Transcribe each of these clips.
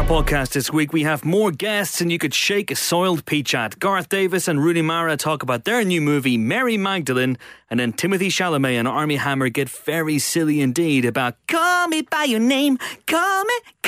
podcast this week, we have more guests than you could shake a soiled peach at. Garth Davis and Rooney Mara talk about their new movie, Mary Magdalene, and then Timothy Chalamet and Armie Hammer get very silly indeed about Call Me By Your Name, call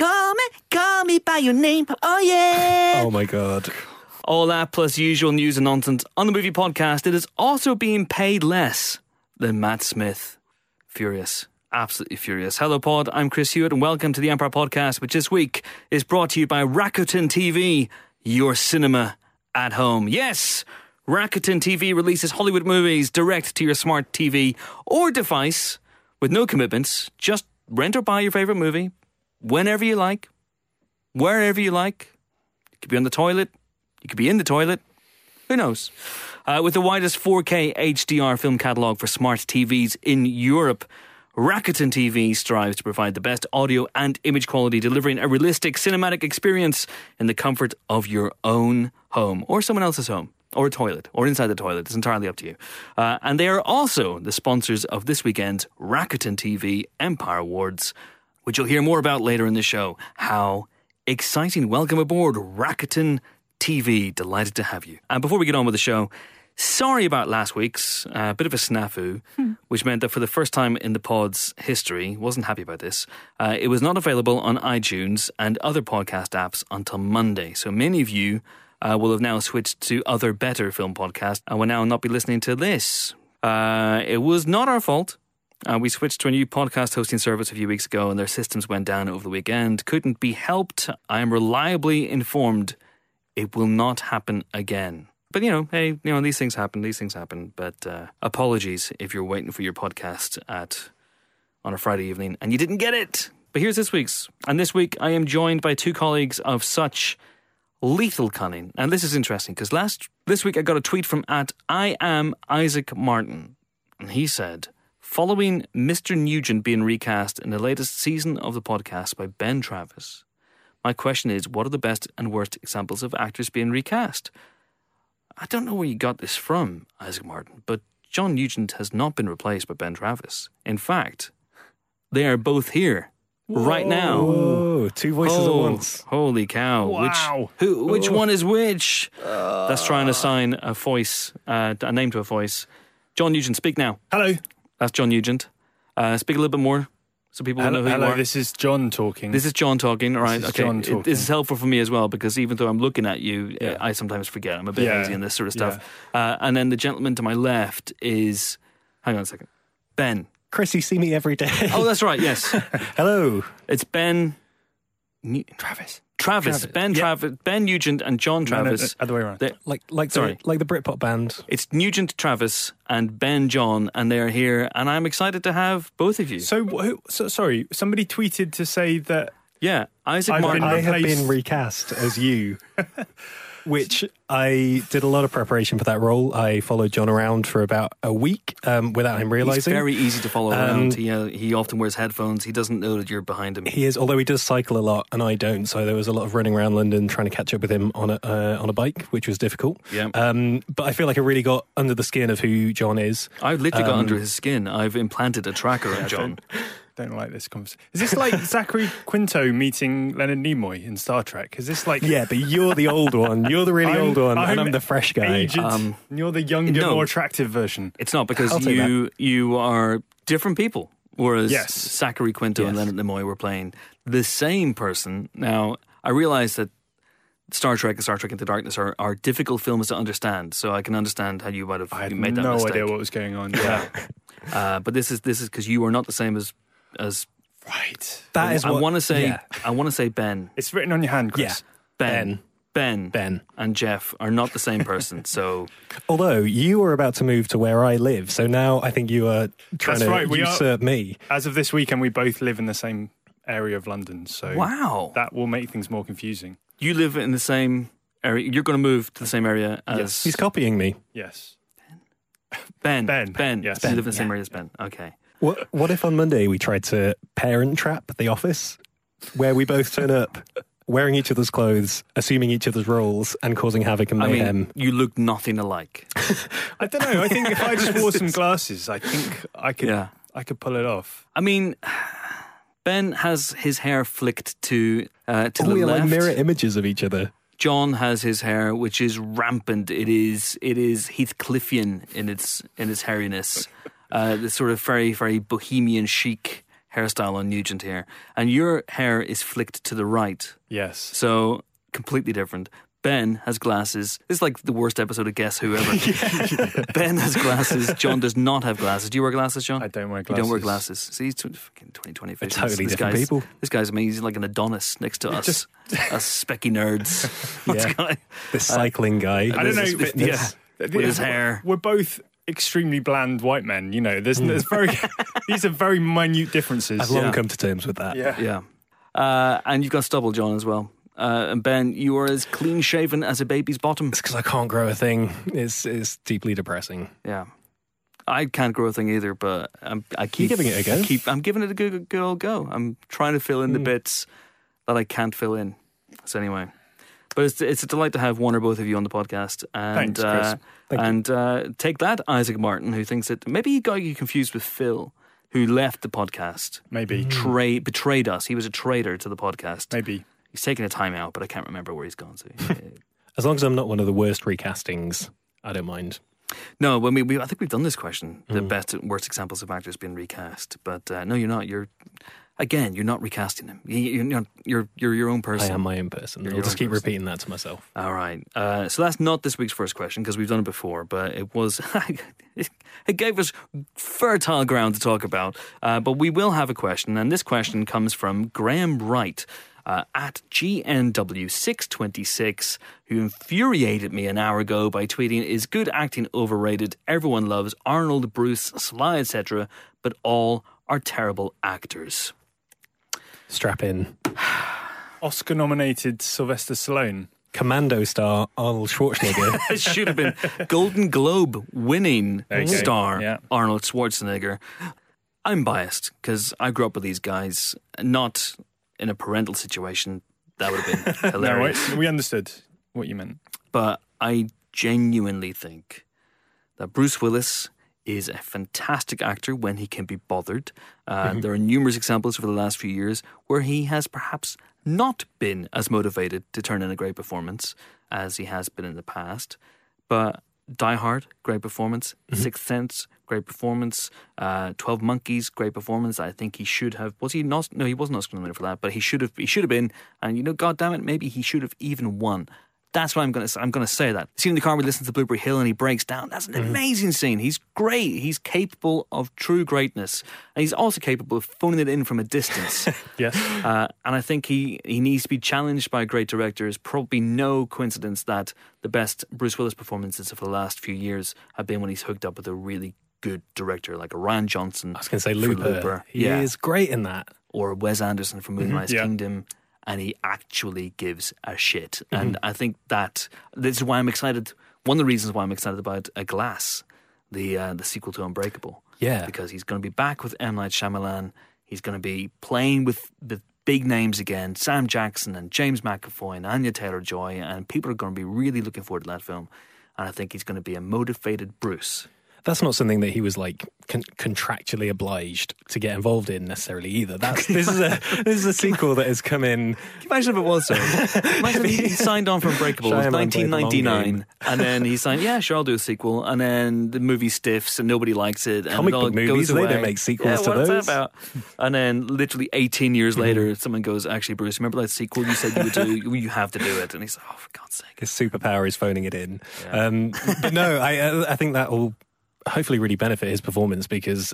me by your name, oh yeah. Oh my God. All that plus usual news and nonsense on the movie podcast. It is also being paid less than Matt Smith. Furious. Absolutely furious. Hello pod, I'm Chris Hewitt and welcome to the Empire Podcast, which this week is brought to you by Rakuten TV, your cinema at home. Yes, Rakuten TV releases Hollywood movies direct to your smart TV or device with no commitments. Just rent or buy your favourite movie whenever you like, wherever you like. You could be on the toilet, you could be in the toilet, who knows? With the widest 4K HDR film catalogue for smart TVs in Europe, Rakuten TV strives to provide the best audio and image quality, delivering a realistic cinematic experience in the comfort of your own home or someone else's home or a toilet or inside the toilet. It's entirely up to you. And they are also the sponsors of this weekend's Rakuten TV Empire Awards, which you'll hear more about later in the show. How exciting. Welcome aboard, Rakuten TV. Delighted to have you. And before we get on with the show, sorry about last week's bit of a snafu, which meant that for the first time in the pod's history, wasn't happy about this, it was not available on iTunes and other podcast apps until Monday. So many of you will have now switched to other better film podcasts and will now not be listening to this. It was not our fault. We switched to a new podcast hosting service a few weeks ago and their systems went down over the weekend. Couldn't be helped. I am reliably informed it will not happen again. But, hey, these things happen. But apologies if you're waiting for your podcast on a Friday evening and you didn't get it. But here's this week's. And this week I am joined by two colleagues of such lethal cunning. And this is interesting because this week I got a tweet from @I am Isaac Martin. And he said, following Mr. Nugent being recast in the latest season of the podcast by Ben Travis, my question is, what are the best and worst examples of actors being recast? I don't know where you got this from, Isaac Martin, but John Nugent has not been replaced by Ben Travis. In fact, they are both here right now. Whoa, two voices at once. Holy cow. Wow. Which one is which? That's trying to assign a voice, a name to a voice. John Nugent, speak now. Hello. That's John Nugent. Speak a little bit more so people will know who you are. This is John talking. This is John talking. All right, okay. John talking. This is helpful for me as well because even though I'm looking at you, I sometimes forget. I'm a bit hazy in this sort of stuff. And then the gentleman to my left is, hang on a second, Ben. Chris, you see me every day. Oh, that's right, yes. Hello. It's Ben... Travis. Ben Travis, Ben Nugent and John Travis. No, other way around. Like the Britpop band. It's Nugent Travis and Ben John, and they're here, and I'm excited to have both of you. So sorry, somebody tweeted to say that... Yeah, Isaac Martin. I have been recast as you, which I did a lot of preparation for that role. I followed John around for about a week without him realising. He's very easy to follow around. He often wears headphones. He doesn't know that you're behind him. He is, although he does cycle a lot and I don't. So there was a lot of running around London trying to catch up with him on a bike, which was difficult. Yeah. But I feel like I really got under the skin of who John is. I've literally got under his skin. I've implanted a tracker on John. Don't like this conversation. Is this like Zachary Quinto meeting Leonard Nimoy in Star Trek? Is this like... Yeah, but you're the old one. You're the really old one, and I'm the fresh guy. Aged. You're the younger, more attractive version. It's not because you are different people. Whereas Zachary Quinto and Leonard Nimoy were playing the same person. Now, I realise that Star Trek and Star Trek Into Darkness are difficult films to understand, so I can understand how you might have made that mistake. I had no idea what was going on. Yeah. But this is because you are not the same as right. That is what I want to say. I want to say Ben. It's written on your hand, Chris. Yeah. Ben, and Jeff are not the same person. So, although you are about to move to where I live, so now I think you are trying to usurp me. As of this weekend, we both live in the same area of London. So that will make things more confusing. You live in the same area. You're going to move to the same area as... Yes. He's copying me. Yes. Ben. Yes. You live in the same area as Ben. Okay. What if on Monday we tried to parent trap the office, where we both turn up wearing each other's clothes, assuming each other's roles, and causing havoc and mayhem? I mean, you look nothing alike. I don't know. I think if I just wore some glasses, I think I could pull it off. I mean, Ben has his hair flicked to To the we are left, like mirror images of each other. John has his hair, which is rampant. It is Heathcliffian in its hairiness. The sort of very, very bohemian chic hairstyle on Nugent here. And your hair is flicked to the right. Yes. So completely different. Ben has glasses. This is like the worst episode of Guess Who ever. Ben has glasses. John does not have glasses. Do you wear glasses, John? I don't wear You glasses. don't wear glasses. See, he's fucking 2020 They're vision. totally different people. This guy's amazing. He's like an Adonis next to us. Us specky nerds. Yeah. This cycling guy. I don't know. This- but- yeah. With his hair. We're both extremely bland white men. You know, there's very these are very minute differences. I've long Yeah. come to terms with that. Yeah. And you've got stubble, John, as well. And Ben, you are as clean shaven as a baby's bottom. It's because I can't grow a thing. It's deeply depressing. Yeah. I can't grow a thing either, but I keep giving it a go? I'm giving it a good old go. I'm trying to fill in the bits that I can't fill in. So anyway, but it's a delight to have one or both of you on the podcast. And Thanks, Chris. and take that, Isaac Martin, who thinks that maybe he got you confused with Phil, who left the podcast, Maybe. betrayed us. He was a traitor to the podcast. Maybe. He's taking a time out, but I can't remember where he's gone to. As long as I'm not one of the worst recastings, I don't mind. No, when I think we've done this question, the best and worst examples of actors being recast. But no, you're not. You're not recasting them. You're your own person. I am my own person. You're I'll your just own keep person. repeating that to myself. All right. So that's not this week's first question because we've done it before, but it was it gave us fertile ground to talk about. But we will have a question, and this question comes from Graham Wright. At GNW626, who infuriated me an hour ago by tweeting, "Is good acting overrated? Everyone loves Arnold, Bruce, Sly, etc., but all are terrible actors." Strap in. Oscar-nominated Sylvester Stallone. Commando star Arnold Schwarzenegger. It should have been Golden Globe winning There you go. star Yeah. Arnold Schwarzenegger. I'm biased because I grew up with these guys, not in a parental situation. That would have been No, hilarious. we understood what you meant. But I genuinely think that Bruce Willis is a fantastic actor when he can be bothered. There are numerous examples over the last few years where he has perhaps not been as motivated to turn in a great performance as he has been in the past. But Die Hard, great performance. Sixth Sense, great performance. 12 Monkeys, great performance. I think he should have. Was he not? No, he wasn't Oscar nominated for that. But he should have. He should have been. And God damn it, maybe he should have even won. That's what I'm going to say. That scene in the car where he listens to Blueberry Hill and he breaks down. That's an amazing scene. He's great. He's capable of true greatness, and he's also capable of phoning it in from a distance. Yes. And I think he needs to be challenged by a great director. It's probably no coincidence that the best Bruce Willis performances of the last few years have been when he's hooked up with a really good director like a Rian Johnson. I was going to say for Looper. He is great in that. Or Wes Anderson from Moonrise Yeah. Kingdom. And he actually gives a shit. And I think that this is why I'm excited. One of the reasons why I'm excited about Glass, the sequel to Unbreakable. Yeah. Because he's going to be back with M. Night Shyamalan. He's going to be playing with the big names again, Sam Jackson and James McAvoy and Anya Taylor-Joy, and people are going to be really looking forward to that film. And I think he's going to be a motivated Bruce. That's not something that he was like contractually obliged to get involved in necessarily either. This is a sequel that has come in. Can you imagine if it was so? Imagine he signed on for Unbreakable in Shyamalan played the long 1999, game. and then he signed, yeah, sure, I'll do a sequel, and then the movie stiffs and nobody likes it. And Comic it all book movies, goes they away. don't make sequels to what's those. that about? And then literally 18 years later, someone goes, actually, Bruce, remember that sequel you said you would do? You have to do it. And he's like, oh, for God's sake. His superpower is phoning it in. Yeah. But no, I think that will hopefully really benefit his performance, because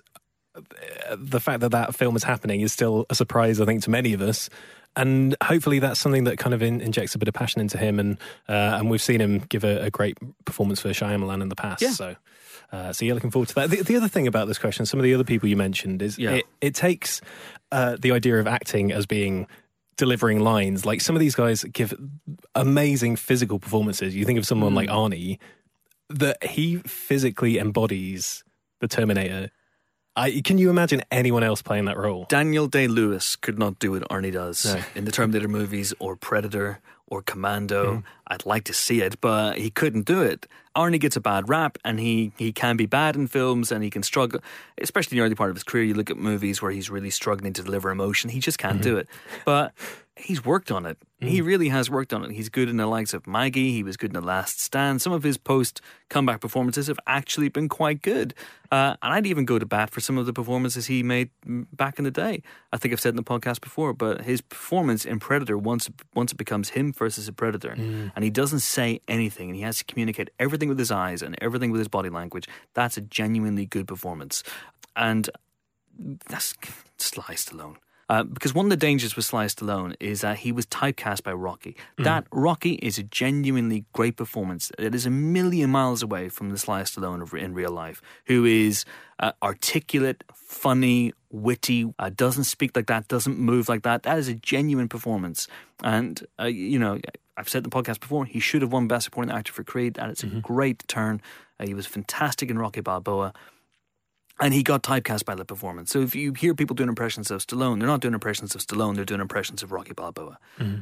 the fact that film is happening is still a surprise, I think, to many of us. And hopefully that's something that kind of injects a bit of passion into him. And we've seen him give a great performance for Shyamalan in the past. Yeah. So yeah, looking forward to that. The other thing about this question, some of the other people you mentioned, is it takes the idea of acting as being delivering lines. Like, some of these guys give amazing physical performances. You think of someone like Arnie, that he physically embodies the Terminator. Can you imagine anyone else playing that role? Daniel Day-Lewis could not do what Arnie does in the Terminator movies or Predator or Commando. I'd like to see it, but he couldn't do it. Arnie gets a bad rap, and he can be bad in films, and he can struggle, especially in the early part of his career. You look at movies where he's really struggling to deliver emotion. He just can't do it. But he's worked on it. He really has worked on it. He's good in the likes of Maggie. He was good in The Last Stand. Some of his post-comeback performances have actually been quite good. And I'd even go to bat for some of the performances he made back in the day. I think I've said in the podcast before, but his performance in Predator, once it becomes him versus a predator, and he doesn't say anything, and he has to communicate everything with his eyes and everything with his body language, that's a genuinely good performance. And that's Sly Stallone. Because one of the dangers with Sly Stallone is that he was typecast by Rocky. That Rocky is a genuinely great performance. It is a million miles away from the Sly Stallone in real life, who is articulate, funny, witty, doesn't speak like that, doesn't move like that. That is a genuine performance. And, I've said in the podcast before, he should have won Best Supporting Actor for Creed, and it's a great turn. He was fantastic in Rocky Balboa. And he got typecast by the performance. So if you hear people doing impressions of Stallone, they're not doing impressions of Stallone, they're doing impressions of Rocky Balboa.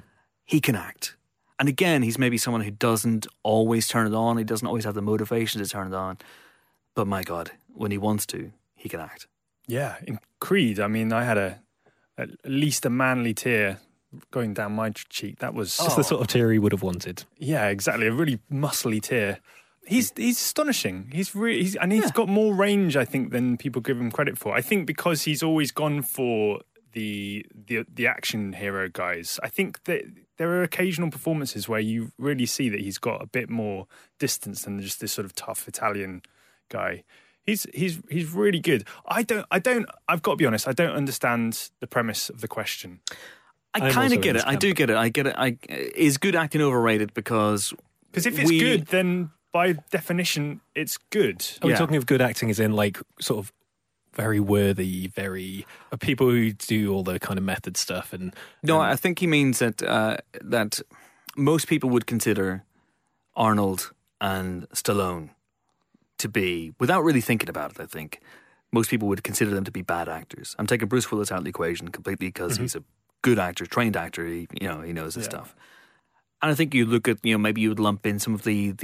He can act. And again, he's maybe someone who doesn't always turn it on. He doesn't always have the motivation to turn it on. But my God, when he wants to, he can act. Yeah, in Creed, I mean, I had at least a manly tear going down my cheek. That was just the sort of tear he would have wanted. Yeah, exactly. A really muscly tear. He's astonishing. He's got more range, I think, than people give him credit for. I think because he's always gone for the action hero guys. I think that there are occasional performances where you really see that he's got a bit more distance than just this sort of tough Italian guy. He's really good. I've got to be honest, I don't understand the premise of the question. I kind of get it. I do get it. I get it. Is good acting overrated? Because if it's good, then by definition, it's good. Are we talking of good acting as in like sort of very worthy, very people who do all the kind of method stuff? No, I think he means that most people would consider Arnold and Stallone to be, without really thinking about it, I think, most people would consider them to be bad actors. I'm taking Bruce Willis out of the equation completely because he's a good actor, trained actor, he knows his stuff. And I think you look at, maybe you would lump in some of the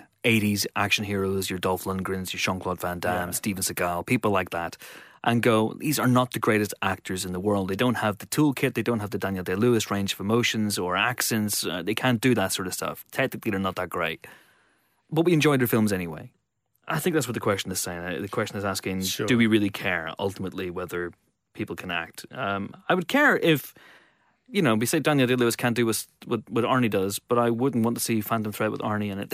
80s action heroes, your Dolph Lundgrens, your Jean-Claude Van Damme, Steven Seagal, people like that, and go, these are not the greatest actors in the world. They don't have the toolkit, they don't have the Daniel Day-Lewis range of emotions or accents, they can't do that sort of stuff. Technically, they're not that great. But we enjoy their films anyway. I think that's what the question is saying. The question is asking, do we really care, ultimately, whether people can act? I would care if, we say Daniel Day-Lewis can't do what Arnie does, but I wouldn't want to see Phantom Thread with Arnie in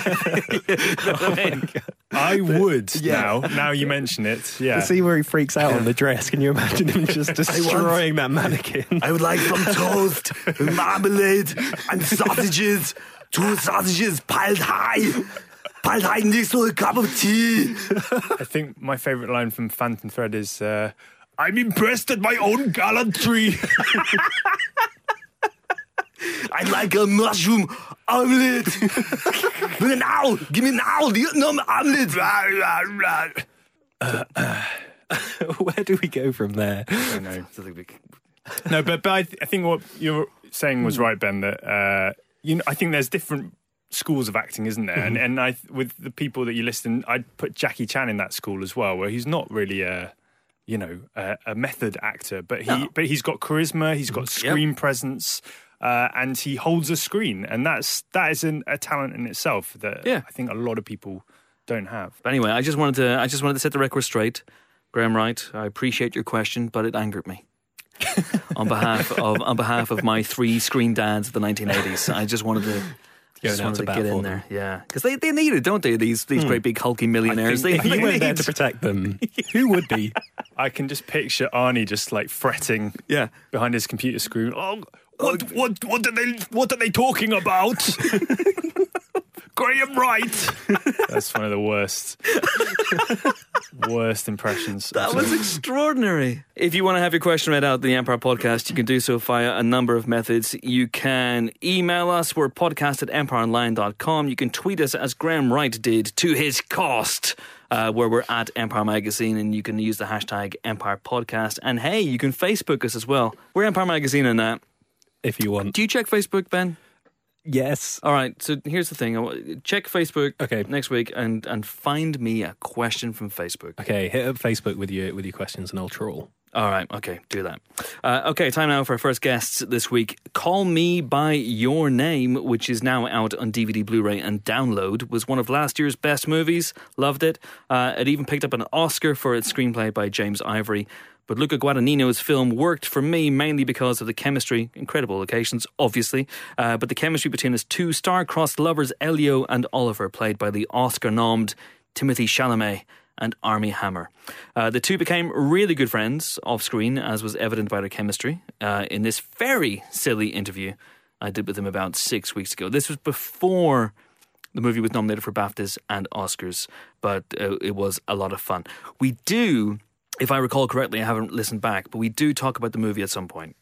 it. I would now you mention it. Yeah. To see where he freaks out on the dress. Can you imagine him just destroying that mannequin? I would like some toast, marmalade, and sausages. 2 sausages piled high. Piled high next to a cup of tea. I think my favourite line from Phantom Thread is, I'm impressed at my own gallantry. I'd like a mushroom omelette. Now, give me now the omelette. Where do we go from there? I don't know. No, but I think what you're saying was right, Ben. That I think there's different schools of acting, isn't there? And I, with the people that you listen, I'd put Jackie Chan in that school as well, where he's not really a method actor, but he's got charisma, he's got screen presence, and he holds a screen, and that is a talent in itself that I think a lot of people don't have. But anyway, I just wanted to set the record straight. Graham Wright, I appreciate your question, but it angered me. on behalf of my 3 screen dads of the 1980s, I just wanted to. Just wanted to get in there, because they need it, don't they? These great big hulky millionaires. If you weren't there to protect them, who would be? I can just picture Arnie just like fretting, behind his computer screen. Oh, what are they talking about? Graham Wright. That's one of the worst impressions. That was extraordinary. If you want to have your question read out in the Empire Podcast, you can do so via a number of methods. You can email us. We're podcast@empireonline.com. You can tweet us, as Graham Wright did, to his cost, where we're at Empire Magazine, and you can use the hashtag Empire Podcast. And hey, you can Facebook us as well. We're Empire Magazine in that. If you want. Do you check Facebook, Ben? Yes. All right, so here's the thing. Check Facebook next week and find me a question from Facebook. Okay, hit up Facebook with your questions and I'll troll. All right, okay, do that. Okay, time now for our first guests this week. Call Me By Your Name, which is now out on DVD, Blu-ray and download, was one of last year's best movies. Loved it. It even picked up an Oscar for its screenplay by James Ivory. But Luca Guadagnino's film worked for me mainly because of the chemistry, incredible locations, obviously, but the chemistry between his two star-crossed lovers, Elio and Oliver, played by the Oscar-nommed Timothée Chalamet and Armie Hammer. The two became really good friends off-screen, as was evident by their chemistry, in this very silly interview I did with them about 6 weeks ago. This was before the movie was nominated for BAFTAs and Oscars, but it was a lot of fun. We do... If I recall correctly, I haven't listened back, but we do talk about the movie at some point.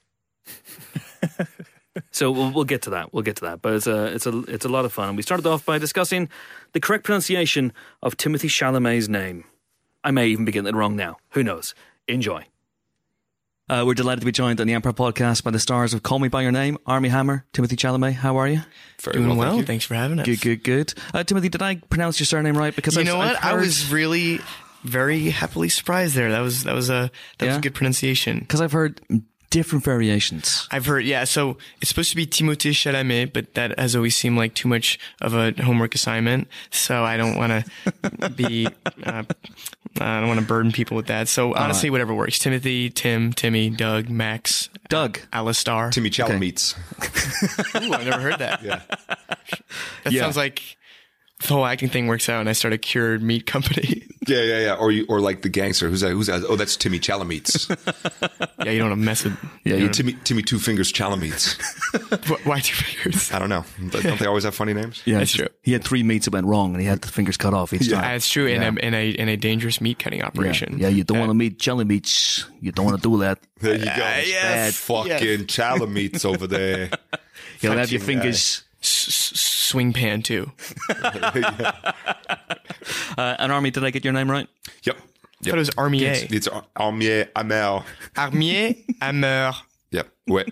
So we'll get to that. We'll get to that. But it's a lot of fun. And we started off by discussing the correct pronunciation of Timothée Chalamet's name. I may even be getting it wrong now. Who knows? Enjoy. We're delighted to be joined on the Empire Podcast by the stars of Call Me By Your Name, Armie Hammer, Timothée Chalamet. How are you? Doing well. Thanks for having us. Good. Timothy, did I pronounce your surname right? Because you know what? I was really... very happily surprised there. That was a good pronunciation. Because I've heard different variations. I've heard, yeah. So it's supposed to be Timothée Chalamet, but that has always seemed like too much of a homework assignment. So I don't want to be, I don't want to burden people with that. So honestly, whatever works. Timothy, Tim, Timmy, Doug, Max, Alistar, Timmy Chalamet. Ooh, I've never heard that. Yeah, that sounds like the whole acting thing works out and I start a cured meat company. Yeah. Or like the gangster. Who's that? Oh, that's Timmy Chalamet. Yeah, you don't want to mess with... Yeah, Timmy Two Fingers Chalamet. Why Two Fingers? I don't know. Don't they always have funny names? Yeah, that's true. He had 3 meats that went wrong and he had the fingers cut off each time. That's true, in a dangerous meat cutting operation. Yeah, you don't want to meet jelly meats. You don't want to do that. There you go. Yes. Fucking Chalamets over there. You'll have your fingers... swing pan too. And Armie, did I get your name right? Yep. I thought it was Armie. It's Armie Hammer. Armie Hammer. Yep. Ouais.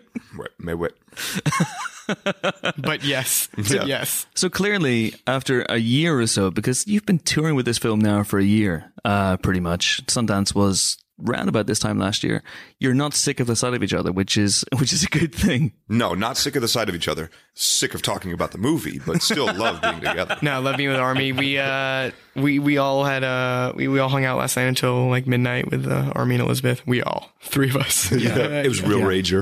But yes. Yeah. Yes. So clearly, after a year or so, because you've been touring with this film now for a year, pretty much. Sundance was round about this time last year. You're not sick of the sight of each other, which is a good thing. No, not sick of the sight of each other. Sick of talking about the movie, but still love being together. No, I love being with Armie. We all had we all hung out last night until like midnight with Armie and Elizabeth. We all 3 of us. Yeah, it was real rager.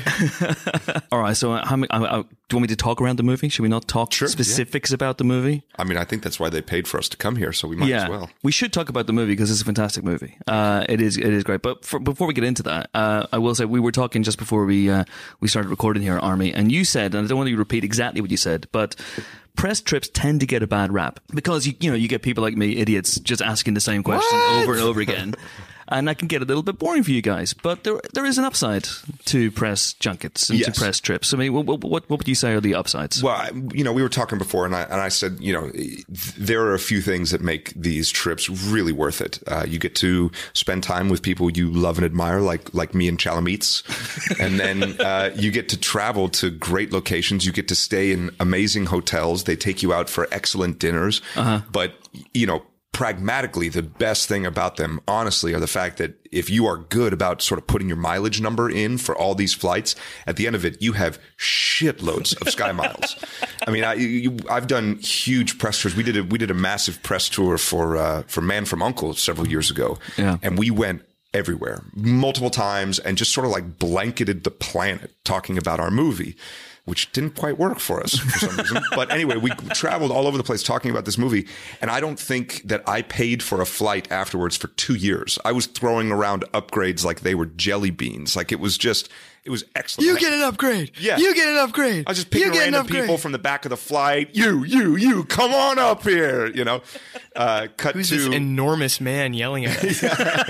All right, so do you want me to talk around the movie? Should we not talk specifics about the movie? I mean, I think that's why they paid for us to come here, so we might as well. We should talk about the movie because it's a fantastic movie. It is great. But before we get into that, I will say we were talking just before we started recording here, Armie, and you said, and I don't want you to repeat exactly what you said, but press trips tend to get a bad rap because you get people like me, idiots, just asking the same question over and over again. And that can get a little bit boring for you guys, but there is an upside to press junkets and to press trips. I mean, what would you say are the upsides? Well, we were talking before, and I said, there are a few things that make these trips really worth it. You get to spend time with people you love and admire, like me and Chalamets, and then you get to travel to great locations. You get to stay in amazing hotels. They take you out for excellent dinners, but pragmatically, the best thing about them, honestly, are the fact that if you are good about sort of putting your mileage number in for all these flights, at the end of it, you have shitloads of Sky Miles. I mean, I've done huge press tours. We did a massive press tour for Man from U.N.C.L.E. several years ago, and we went everywhere multiple times and just sort of like blanketed the planet talking about our movie, which didn't quite work for us for some reason. But anyway, we traveled all over the place talking about this movie. And I don't think that I paid for a flight afterwards for 2 years. I was throwing around upgrades like they were jelly beans. Like it was excellent. You get an upgrade. Yeah. You get an upgrade. I was just picking random people from the back of the flight. You, come on up here, Who's this enormous man yelling at us?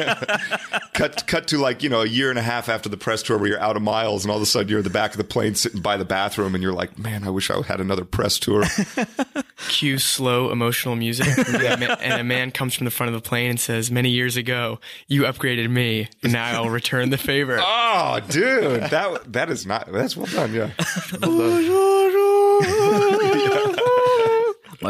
Cut to like, a year and a half after the press tour where you're out of miles and all of a sudden you're in the back of the plane sitting by the bathroom and you're like, man, I wish I had another press tour. Cue slow emotional music. And a man comes from the front of the plane and says, many years ago, you upgraded me and now I'll return the favor. Oh, dude. That's well done, yeah.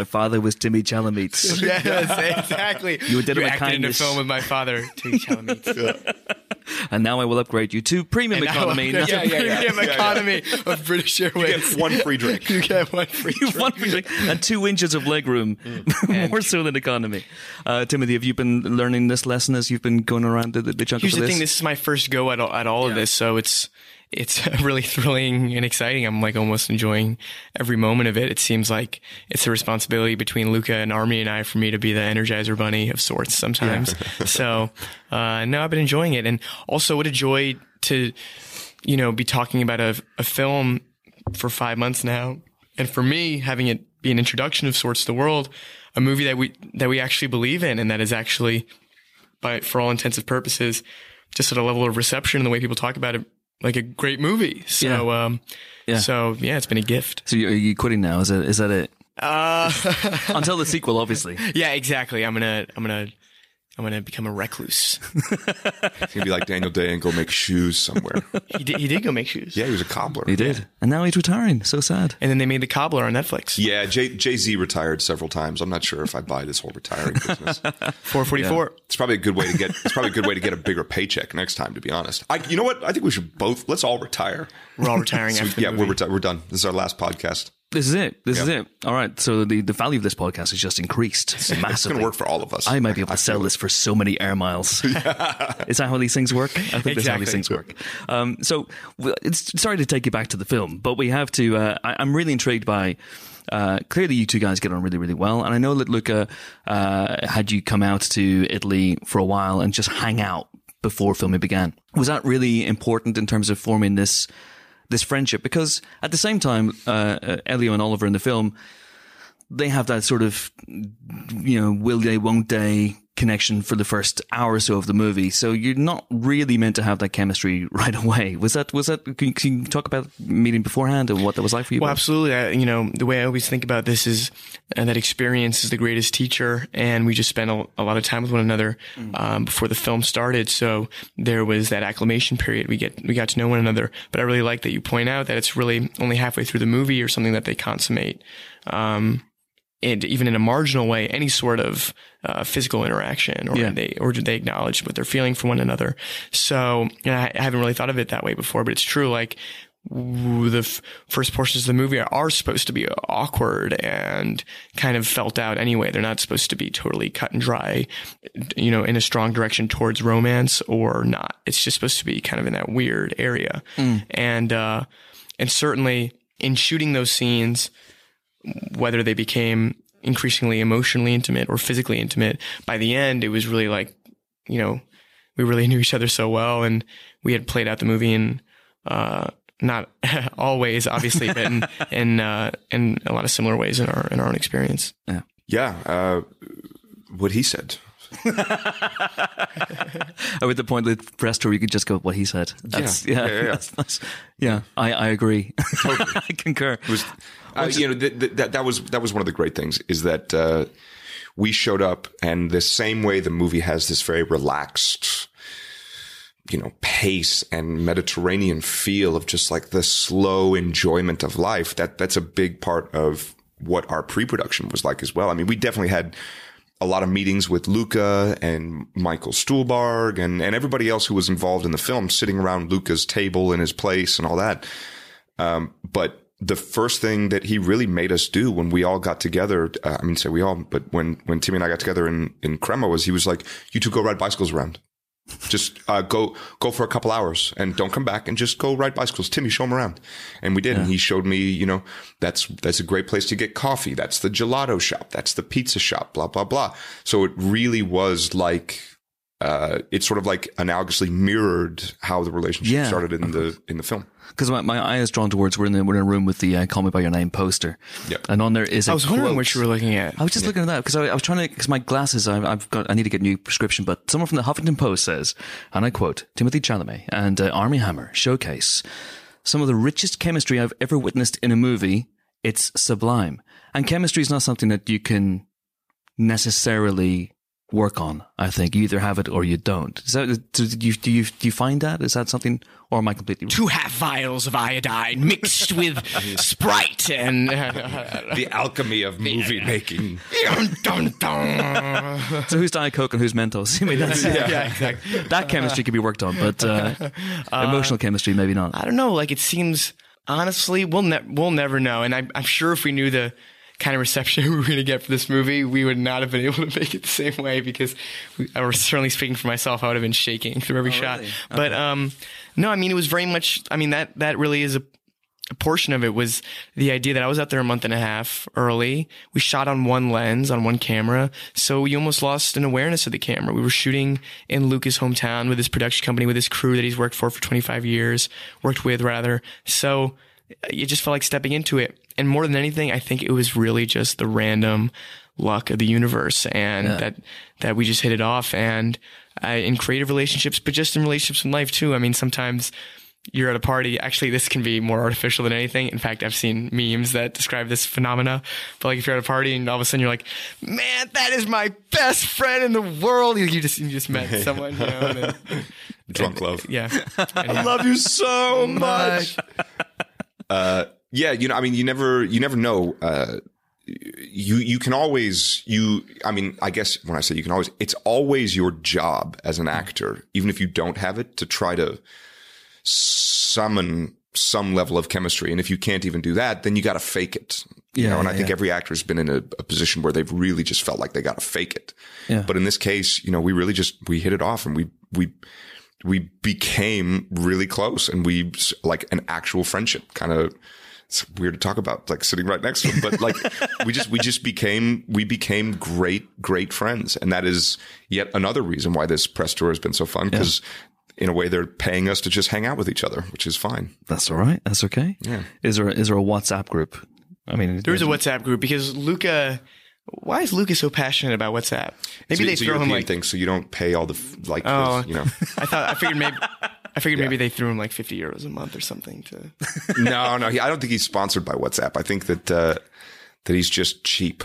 My father was Timmy Chalamet. Yes, exactly. You did it with acted in a kindness. film with my father, Timmy Chalamet. And now I will upgrade you to premium economy. Premium economy of British Airways. You get one free drink. You get one free drink. One free drink and 2 inches of leg room, more so than economy. Timothy, have you been learning this lesson as you've been going around the chunk Here's of the this? thing: this is my first go at all of this, so it's really thrilling and exciting. I'm like almost enjoying every moment of it. It seems like it's a responsibility between Luca and Army and I for me to be the Energizer Bunny of sorts sometimes. So, no, I've been enjoying it. And also what a joy to, be talking about a film for 5 months now. And for me, having it be an introduction of sorts to the world, a movie that we actually believe in and that is actually, for all intents and purposes, just at a level of reception and the way people talk about it, like a great movie. So, it's been a gift. So are you quitting now? Is that it? Until the sequel, obviously. Yeah, exactly. I'm gonna become a recluse. It's gonna be like Daniel Day and go make shoes somewhere. He did go make shoes. Yeah, he was a cobbler. He did. And now he's retiring. So sad. And then they made The Cobbler on Netflix. Yeah, Jay-Z retired several times. I'm not sure if I buy this whole retiring business. 444. It's probably a good way to get a bigger paycheck next time, to be honest. You know what? I think we should let's all retire. We're all retiring after the movie. We're done. This is our last podcast. This is it. This is it. All right. So the value of this podcast has just increased massively. It's going to work for all of us. I might be able to sell this for so many air miles. Is that how these things work? I think that's how these things work. So sorry to take you back to the film, but we have to. I'm really intrigued by. Clearly, you two guys get on really, really well, and I know that Luca had you come out to Italy for a while and just hang out before filming began. Was that really important in terms of forming this friendship? Because at the same time, Elio and Oliver in the film, they have that sort of, will they, won't they connection for the first hour or so of the movie. So you're not really meant to have that chemistry right away. Was that, can you talk about meeting beforehand and what that was like for you? Well, absolutely. The way I always think about this is that experience is the greatest teacher. And we just spent a lot of time with one another, before the film started. So there was that acclimation period. We got to know one another, but I really like that you point out that it's really only halfway through the movie or something that they consummate. And even in a marginal way, any sort of physical interaction, or do they acknowledge what they're feeling for one another? So I haven't really thought of it that way before, but it's true. Like the first portions of the movie are supposed to be awkward and kind of felt out anyway. They're not supposed to be totally cut and dry, in a strong direction towards romance or not. It's just supposed to be kind of in that weird area. And certainly in shooting those scenes, whether they became increasingly emotionally intimate or physically intimate, by the end, it was really like, we really knew each other so well, and we had played out the movie in, not always, obviously, but in a lot of similar ways in our own experience. Yeah. What he said. Or at the point with press tour, you could just go, what he said. I agree. Totally. I concur. It was, that was one of the great things is that we showed up, and the same way the movie has this very relaxed, pace and Mediterranean feel of just like the slow enjoyment of life. That's a big part of what our pre-production was like as well. I mean, we definitely had a lot of meetings with Luca and Michael Stuhlbarg and everybody else who was involved in the film, sitting around Luca's table in his place and all that. But the first thing that he really made us do when we all got together, but when Timmy and I got together in Crema, was he was like, you two go ride bicycles around. Just go for a couple hours and don't come back, and just go ride bicycles. Timmy, show him around. And we did. Yeah. And he showed me, that's a great place to get coffee. That's the gelato shop. That's the pizza shop, blah, blah, blah. So it really was like, it sort of like analogously mirrored how the relationship started in the film. Because my eye is drawn towards we're in a room with the Call Me By Your Name poster. Yep. And on there is a I was wondering what you were looking at. I was just looking at that because I was trying to, because my glasses, I need to get a new prescription, but someone from the Huffington Post says, and I quote, Timothée Chalamet and Armie Hammer showcase some of the richest chemistry I've ever witnessed in a movie. It's sublime. And chemistry is not something that you can necessarily work on. I think you either have it or you don't. Is that, do you find that? Is that something, or am I completely wrong? 2 half vials of iodine mixed with Sprite and the alchemy of movie making. Dun, dun. So who's Diet Coke and who's Mentos? I mean, that's, Yeah, exactly. that chemistry can be worked on, but emotional chemistry maybe not. I don't know. Like, it seems, honestly, we'll never know. And I'm sure if we knew the kind of reception we were going to get for this movie, we would not have been able to make it the same way, because I was certainly speaking for myself. I would have been shaking through every shot. Really? But no, I mean, it was very much, I mean, that really is a portion of it was the idea that I was out there a month and a half early. We shot on one lens, on one camera. So we almost lost an awareness of the camera. We were shooting in Luca's hometown with his production company, with his crew that he's worked for 25 years, worked with rather. So it just felt like stepping into it. And more than anything, I think it was really just the random luck of the universe, and that we just hit it off, and in creative relationships, but just in relationships in life too. I mean, sometimes you're at a party. Actually, this can be more artificial than anything. In fact, I've seen memes that describe this phenomena. But like, if you're at a party and all of a sudden you're like, man, that is my best friend in the world. You just met someone, you know. Drunk love. Yeah. I love you so much. Yeah, you know, I mean, you never know. You can always, I mean, I guess when I say you can always, it's always your job as an actor, even if you don't have it, to try to summon some level of chemistry. And if you can't even do that, then you got to fake it. You know, and I think every actor has been in a position where they've really just felt like they got to fake it. Yeah. But in this case, you know, we really we hit it off, and we became really close, and we like an actual friendship kind of. It's weird to talk about, like sitting right next to him, but like we became great friends. And that is yet another reason why this press tour has been so fun, because in a way they're paying us to just hang out with each other, which is fine. That's all right. That's okay. Yeah. Is there a WhatsApp group? I mean, there's a WhatsApp group, because Luca, why is Luca so passionate about WhatsApp? Maybe they throw him like thing, so you don't pay all the you know. I figured maybe they threw him like €50 a month or something to. No, I don't think he's sponsored by WhatsApp. I think that he's just cheap.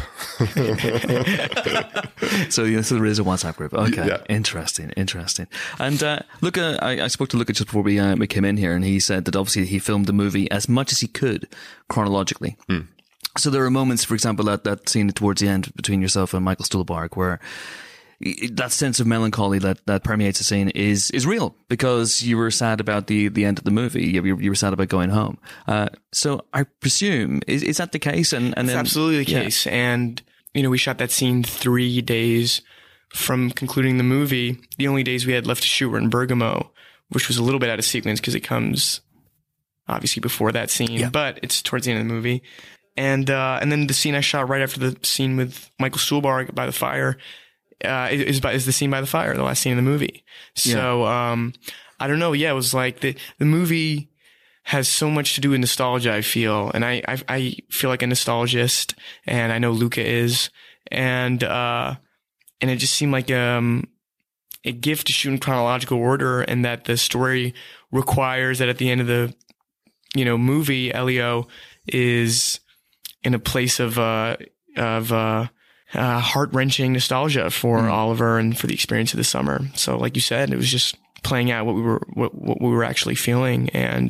So there is a WhatsApp group. Okay, yeah. Interesting. And Luca, I spoke to Luca just before we came in here, and he said that obviously he filmed the movie as much as he could chronologically. So there are moments, for example, that scene towards the end between yourself and Michael Stuhlbarg, where that sense of melancholy that permeates the scene is real, because you were sad about the end of the movie. You were sad about going home. So I presume, is that the case? And it's then, absolutely the case. And, you know, we shot that scene 3 days from concluding the movie. The only days we had left to shoot were in Bergamo, which was a little bit out of sequence because it comes obviously before that scene, but it's towards the end of the movie. And then the scene I shot right after the scene with Michael Stuhlbarg by the fire is the scene by the fire, the last scene in the movie. So, I don't know. Yeah, it was like the movie has so much to do with nostalgia, I feel. And I feel like a nostalgist, and I know Luca is. And it just seemed like, a gift to shoot in chronological order, and that the story requires that at the end of the, movie, Elio is in a place of heart-wrenching nostalgia for Oliver and for the experience of the summer. So, like you said, it was just playing out what we were actually feeling, and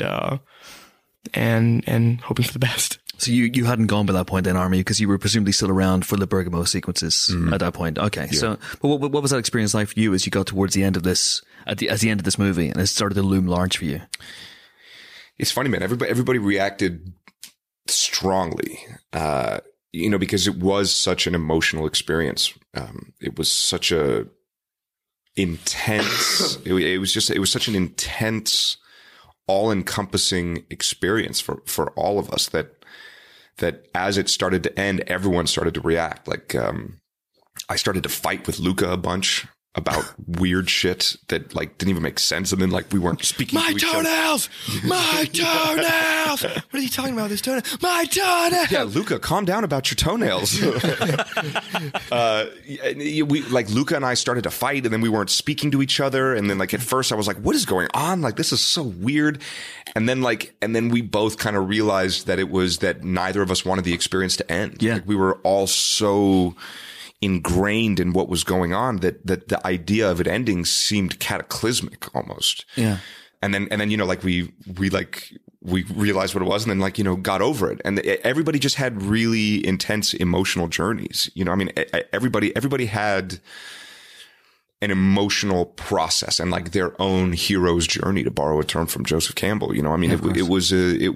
hoping for the best. So you hadn't gone by that point then, Army, because you were presumably still around for the Bergamo sequences at that point. Okay, yeah. So but what was that experience like for you as you got towards the end of this, at the end of this movie, and it started to loom large for you? It's funny, man. Everybody reacted strongly, because it was such an emotional experience. It was such a intense. It was such an intense, all-encompassing experience for all of us that as it started to end, everyone started to react. Like, I started to fight with Luca a bunch about weird shit that didn't even make sense, and then we weren't speaking to each other. My toenails! What is he talking about? This toenail? My toenails! Yeah, Luca, calm down about your toenails. Luca and I started to fight, and then we weren't speaking to each other, and then at first I was like, what is going on? This is so weird. And then we both kind of realized that it was that neither of us wanted the experience to end. Yeah. We were all so ingrained in what was going on that the idea of it ending seemed cataclysmic almost. Yeah. And then, you know, like we realized what it was and then, like, you know, got over it. And everybody just had really intense emotional journeys. You know, I mean, everybody had an emotional process and like their own hero's journey, to borrow a term from Joseph Campbell. You know, I mean, it was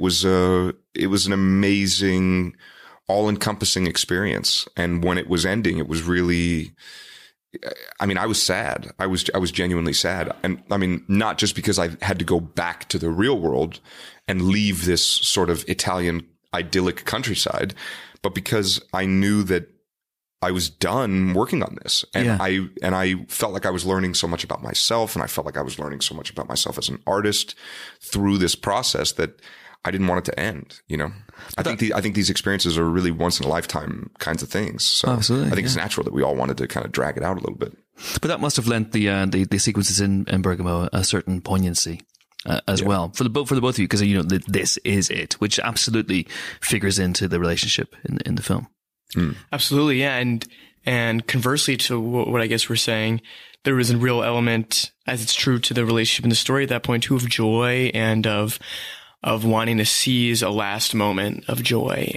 an amazing, all-encompassing experience. And when it was ending, it was really, I mean, I was sad. I was genuinely sad. And I mean, not just because I had to go back to the real world and leave this sort of Italian idyllic countryside, but because I knew that I was done working on this. And I felt like I was learning so much about myself, and I felt like I was learning so much about myself as an artist through this process that I didn't want it to end, you know? I think these experiences are really once in a lifetime kinds of things. So absolutely, I think it's natural that we all wanted to kind of drag it out a little bit. But that must have lent the sequences in Bergamo a certain poignancy as well for the both of you, because, you know, this is it, which absolutely figures into the relationship in the film. Mm. Absolutely, yeah, and conversely to what I guess we're saying, there was a real element, as it's true to the relationship in the story at that point too, of joy and of wanting to seize a last moment of joy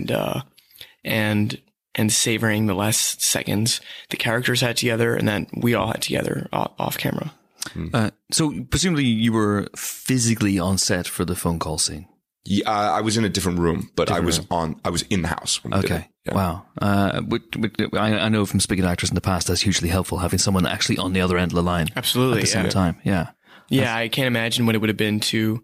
and savoring the last seconds the characters had together and that we all had together off camera. So presumably you were physically on set for the phone call scene. Yeah, I was in a different room, but I was in the house when we did it. Yeah. Wow. I know from speaking to actors in the past, that's hugely helpful, having someone actually on the other end of the line. Absolutely. At the same time. Yeah. Yeah. I can't imagine what it would have been to,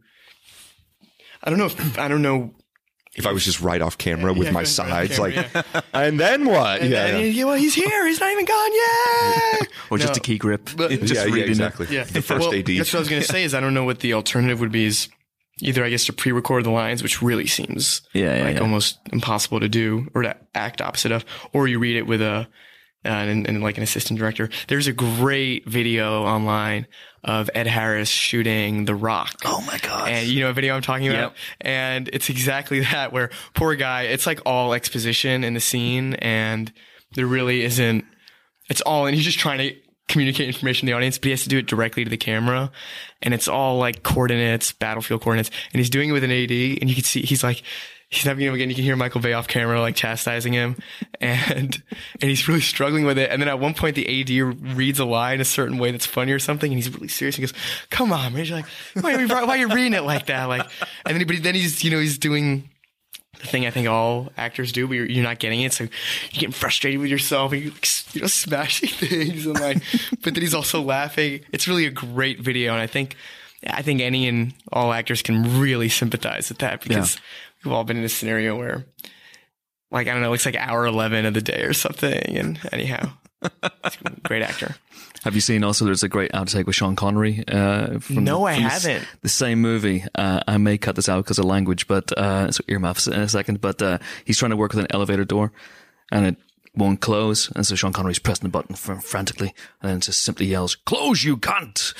I don't know. If I was just right off camera with my sides, and then what? Well, he's here. He's not even gone yet. Or just a key grip. Exactly. Yeah. The first AD. That's what I was going to say is I don't know what the alternative would be, is either, I guess, to pre-record the lines, which really seems almost impossible to do, or to act opposite of, or you read it with and like an assistant director. There's a great video online of Ed Harris shooting The Rock. Oh my God. And you know what video I'm talking about? Yep. And it's exactly that, where poor guy, it's like all exposition in the scene, and there really isn't, it's all, and he's just trying to communicate information to the audience, but he has to do it directly to the camera, and it's all like coordinates, battlefield coordinates, and he's doing it with an AD, and you can see he's having him again. You can hear Michael Bay off camera like chastising him, and he's really struggling with it. And then at one point, the AD reads a line a certain way that's funny or something, and he's really serious. He goes, "Come on, man!" You're like, why are you reading it like that? Like, and then he's doing the thing I think all actors do, but you're not getting it, so you're getting frustrated with yourself, and you're smashing things, and like, but then he's also laughing. It's really a great video, and I think any and all actors can really sympathize with that, because we've all been in a scenario where, like, I don't know, it's like hour 11 of the day or something, and anyhow, great actor. Have you seen also, there's a great outtake with Sean Connery? No, I haven't. The same movie. I may cut this out because of language, but, so earmuffs in a second, but, he's trying to work with an elevator door and it won't close. And so Sean Connery's pressing the button frantically and then just simply yells, "Close, you cunt!"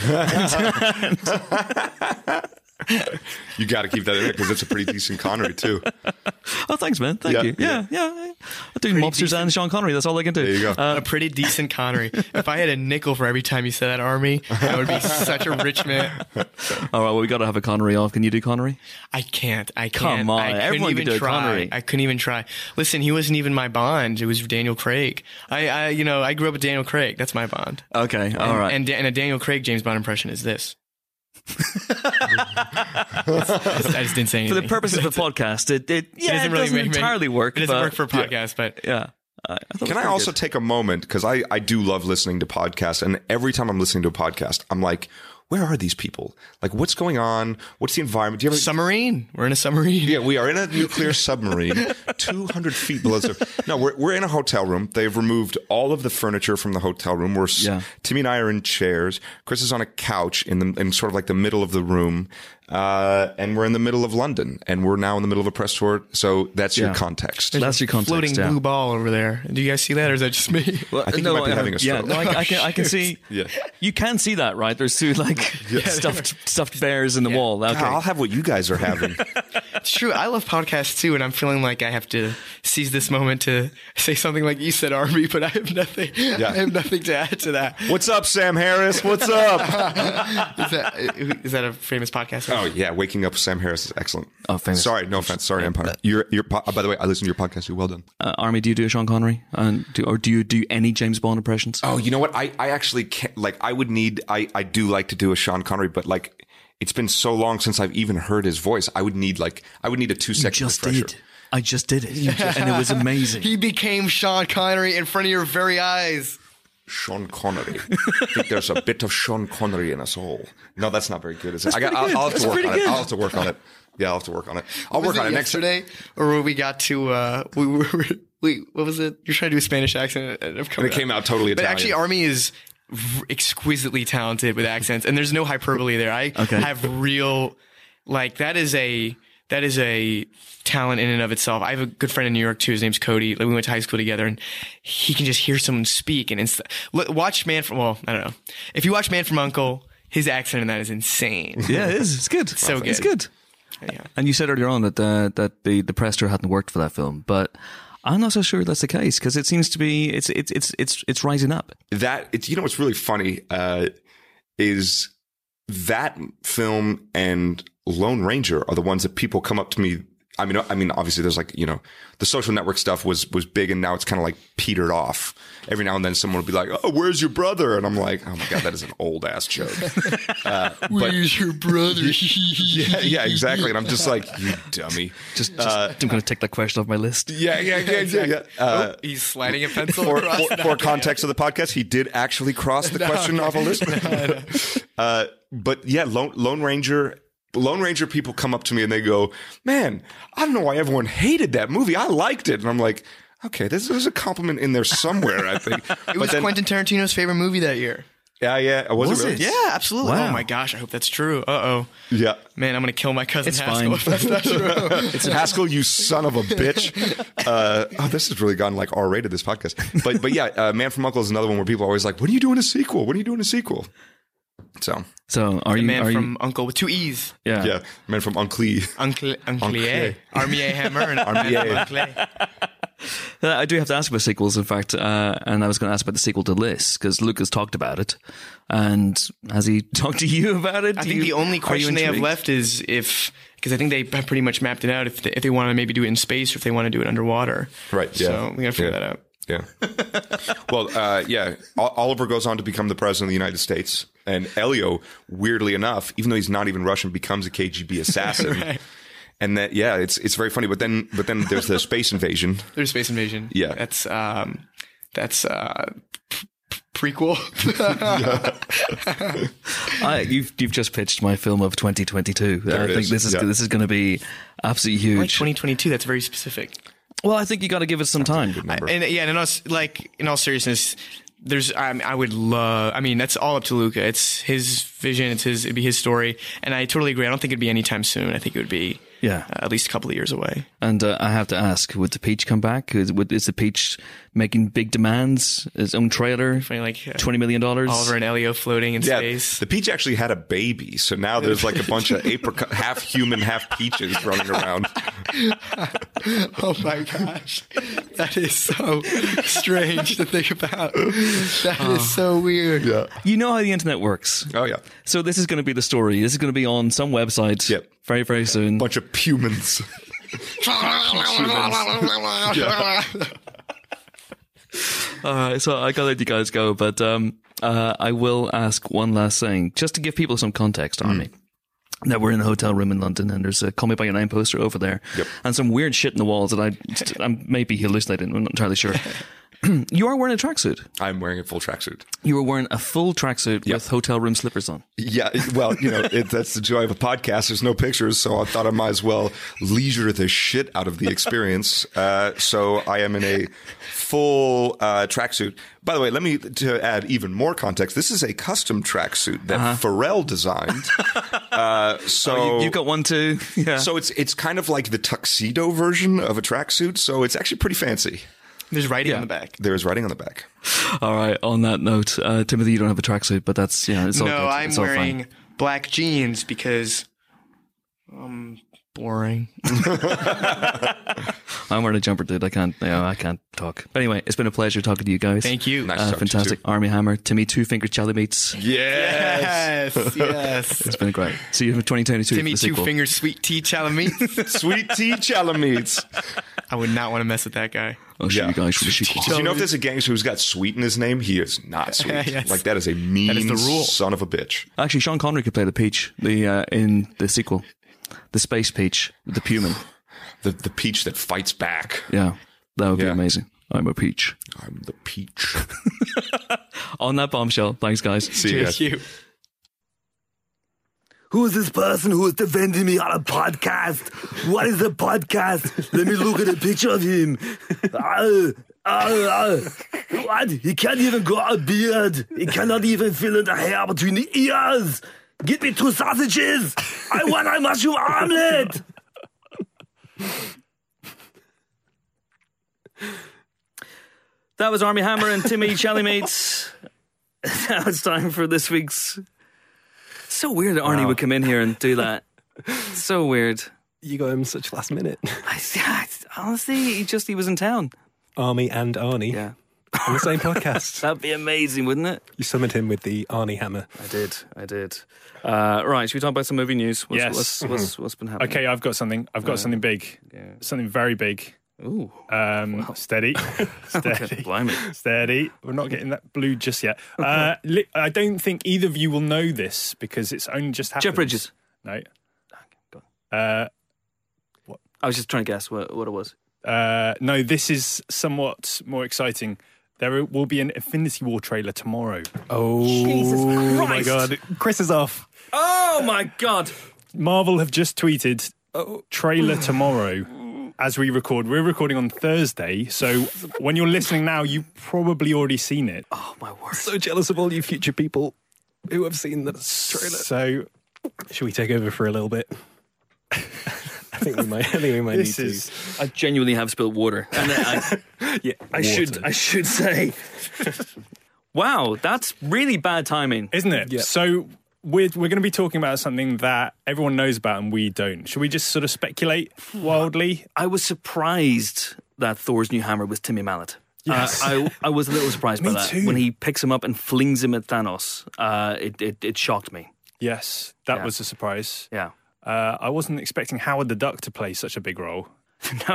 You got to keep that in there because it's a pretty decent Connery too. Oh, thanks, man. Thank you. Yeah. I'm doing mobsters and Sean Connery. That's all I can do. There you go. A pretty decent Connery. If I had a nickel for every time you said that, Army, I would be such a rich man. All right, well, we got to have a Connery off. Can you do Connery? I can't. Come on, everyone can do Connery. I couldn't even try. Listen, he wasn't even my Bond. It was Daniel Craig. I grew up with Daniel Craig. That's my Bond. Okay, all right. And a Daniel Craig James Bond impression is this. I just didn't say anything. For the purposes of a podcast, it doesn't really entirely work. It doesn't work for a podcast, but yeah. Can I also take a moment, because I do love listening to podcasts, and every time I'm listening to a podcast, I'm like, where are these people? Like, what's going on? What's the environment? Do you ever submarine? We're in a submarine. Yeah, we are in a nuclear submarine, 200 feet below. No, we're in a hotel room. They've removed all of the furniture from the hotel room. Timmy and I are in chairs. Chris is on a couch in sort of like the middle of the room. And we're in the middle of London, and we're now in the middle of a press tour. So that's your context. That's your context. Floating blue ball over there. Do you guys see that, or is that just me? Well, I think you might be having a stroke. Yeah, no, I can see. Yeah. You can see that, right? There's two like stuffed bears in the wall. Okay. I'll have what you guys are having. It's true. I love podcasts too, and I'm feeling like I have to seize this moment to say something like you said, Army, but I have nothing. I have nothing to add to that. What's up, Sam Harris? What's up? Is that a famous podcast? Oh yeah, Waking Up with Sam Harris is excellent. Oh, famous. Sorry, no offense. Sorry, Empire. By the way, I listen to your podcast too. Well done. Army, do you do a Sean Connery? Or do you do any James Bond impressions? Oh, you know what? I actually can't. Like, I do like to do a Sean Connery, but like, it's been so long since I've even heard his voice. I would need a 2-second refresher. I just did it, and it was amazing. He became Sean Connery in front of your very eyes. Sean Connery. I think there's a bit of Sean Connery in us all. No, that's not very good, is it? I'll have to work on it. I'll have to work on it. Yeah, I'll have to work on it. I'll work on it next yesterday, or when we got to what was it? You're trying to do a Spanish accent, and it came out totally Italian. But actually, Army is exquisitely talented with accents, and there's no hyperbole there. I have real, like, that is a talent in and of itself. I have a good friend in New York too. His name's Cody. Like, we went to high school together, and he can just hear someone speak and watch Man from. Well, I don't know. If you watch Man from U.N.C.L.E., his accent in that is insane. Yeah, it is. It's good. So good. It's good. Yeah. And you said earlier on that the press tour hadn't worked for that film, but I'm not so sure that's the case, because it seems to be it's rising up. You know what's really funny is that film and Lone Ranger are the ones that people come up to me. I mean, obviously there's like, you know, the Social Network stuff was big, and now it's kind of like petered off. Every now and then someone will be like, "Oh, where's your brother?" And I'm like, "Oh my God, that is an old ass joke." Where's your brother? yeah, exactly. And I'm just like, "You dummy." Just I'm going to take that question off my list. Yeah. He's sliding a pencil for context of the podcast, he did actually cross the question off a list. But yeah, Lone Ranger people come up to me and they go, "Man, I don't know why everyone hated that movie. I liked it." And I'm like, okay, there's a compliment in there somewhere, I think. It was Quentin Tarantino's favorite movie that year. Yeah. Was it really? Yeah, absolutely. Wow. Oh my gosh, I hope that's true. Uh-oh. Yeah. Man, I'm going to kill my cousin It's Haskell fine. if that's not true. It's Haskell, you son of a bitch. This has really gotten like R-rated, this podcast. But yeah, Man from U.N.C.L.E. is another one where people are always like, "When are you doing a sequel? When are you doing a sequel?" So are you Man from U.N.C.L.E. with 2 E's. yeah, Man from U.N.C.L.E. U.N.C.L.E. Army A Hammer and Army A. I do have to ask about sequels, in fact, and I was going to ask about the sequel to Liss, because Lucas talked about it. And has he talked to you about it? I think the only question they have left is because I think they have pretty much mapped it out, if they want to maybe do it in space or if they want to do it underwater. Right, yeah. So we got to figure that out. Yeah. Well, Oliver goes on to become the president of the United States, and Elio, weirdly enough, even though he's not even Russian, becomes a KGB assassin. Right. And that, yeah, it's very funny. But then there's the space invasion. There's space invasion. Yeah, that's prequel. You've just pitched my film of 2022. I think this is going to be absolutely huge. Like 2022. That's very specific. Well, I think you got to give it some time. In all seriousness, I would love. I mean, that's all up to Luca. It's his vision. It'd be his story. And I totally agree. I don't think it'd be anytime soon. I think it would be at least a couple of years away. And I have to ask, would the Peach come back? Is the Peach making big demands? His own trailer, like $20 million. Oliver and Elio floating in space. The Peach actually had a baby, so now there's like a bunch of apricot, half human, half peaches running around. Oh my gosh, that is so strange to think about. That is so weird. Yeah. You know how the internet works. Oh yeah. So this is going to be the story. This is going to be on some website. Yep. Very, very soon. Bunch of humans. So I gotta let you guys go, but I will ask one last thing, just to give people some context, Army. That we're in a hotel room in London, and there's a Call Me By Your Name poster over there, and some weird shit in the walls that I maybe hallucinating. I'm not entirely sure. You are wearing a tracksuit. I'm wearing a full tracksuit. You were wearing a full tracksuit with hotel room slippers on. Yeah, well, that's the joy of a podcast. There's no pictures, so I thought I might as well leisure the shit out of the experience. So I am in a full tracksuit. By the way, to add even more context, this is a custom tracksuit that Pharrell designed. You've got one too. Yeah. So it's kind of like the tuxedo version of a tracksuit. So it's actually pretty fancy. There's writing on the back. There's writing on the back. All right. On that note, Timothy, you don't have a tracksuit, but that's it's all good. No, I'm It's all wearing fine. black jeans because boring. I'm wearing a jumper, dude. I can't talk. But anyway, it's been a pleasure talking to you guys. Thank you. Nice to talk to you fantastic. too. Army Hammer, Timmy Two Fingers Charlie Meats. Yes. Yes. It's been great. See you in 2022. Timmy for the Two sequel. Fingers Sweet Tea Chalamet. Sweet tea Chalametes. I would not want to mess with that guy. I'll show you guys for the sequel. Do you know if there's a gangster who's got sweet in his name? He is not sweet. Yes. Like, that is a mean That is the rule. son of a bitch. Actually, Sean Connery could play the Peach in the sequel. The Space Peach, the Puman. The peach that fights back. Yeah, that would be Yeah. amazing. I'm a peach. I'm the peach. On that bombshell, thanks, guys. See you guys. Thank you. Who is this person who is defending me on a podcast? What is a podcast? Let me look at a picture of him. What? He can't even grow a beard. He cannot even fill in the hair between the ears. Get me 2 sausages. I want a mushroom omelet. That was Army Hammer and Timmy Chalamet. Now it's time for this week's. So weird that Arnie would come in here and do that. So weird. You got him such last minute. Honestly, he was in town. Army and Arnie Yeah. on the same podcast. That'd be amazing, wouldn't it? You summoned him with the Arnie hammer. I did. Right, should we talk about some movie news? Yes. What's been happening? Okay, I've got something. I've got something big. Yeah. Something very big. Ooh. Steady. Okay, Steady. blimey. Steady. We're not getting that blue just yet. I don't think either of you will know this because it's only just happened. Jeff Bridges. No. Go Uh, I was just trying to guess what it was. no, this is somewhat more exciting. There will be an Infinity War trailer tomorrow. Oh, Jesus my Christ. God. Chris is off. Oh my God. Marvel have just tweeted trailer tomorrow as we record. We're recording on Thursday, so when you're listening now, you've probably already seen it. Oh my word. So jealous of all you future people who have seen the trailer. So Should we take over for a little bit? I think we might this need is I genuinely have spilled water. And to. I should say. Wow, that's really bad timing. isn't it? Yeah. So we're going to be talking about something that everyone knows about and we don't. Should we just sort of speculate wildly? I was surprised that Thor's new hammer was Timmy Mallet. Yes. I was a little surprised by Me that. too. When he picks him up and flings him at Thanos, it shocked me. Yes, that Yeah. was a surprise. Yeah. I wasn't expecting Howard the Duck to play such a big role. No.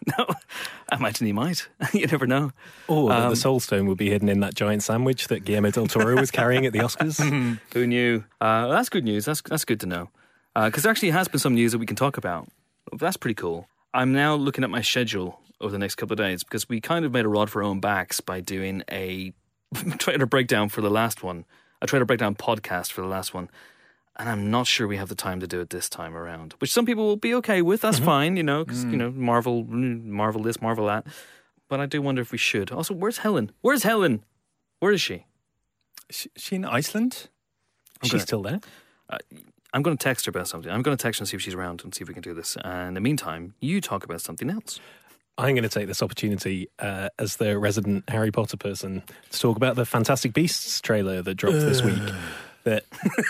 I imagine he might. You never know. Or that the Soul Stone would be hidden in that giant sandwich that Guillermo del Toro was carrying at the Oscars. Who knew? That's good news. That's good to know. Because there actually has been some news that we can talk about. That's pretty cool. I'm now looking at my schedule over the next couple of days because we kind of made a rod for our own backs by doing a trailer breakdown for the last one, a trailer breakdown podcast for the last one. And I'm not sure we have the time to do it this time around, which some people will be okay with. That's fine, you know, because, you know, Marvel this, Marvel that. But I do wonder if we should. Also, where's Helen? Where is she? Is she in Iceland? She's still there. I'm going to text her about something. I'm going to text her and see if she's around and see if we can do this. And in the meantime, you talk about something else. I'm going to take this opportunity as the resident Harry Potter person to talk about the Fantastic Beasts trailer that dropped this week. That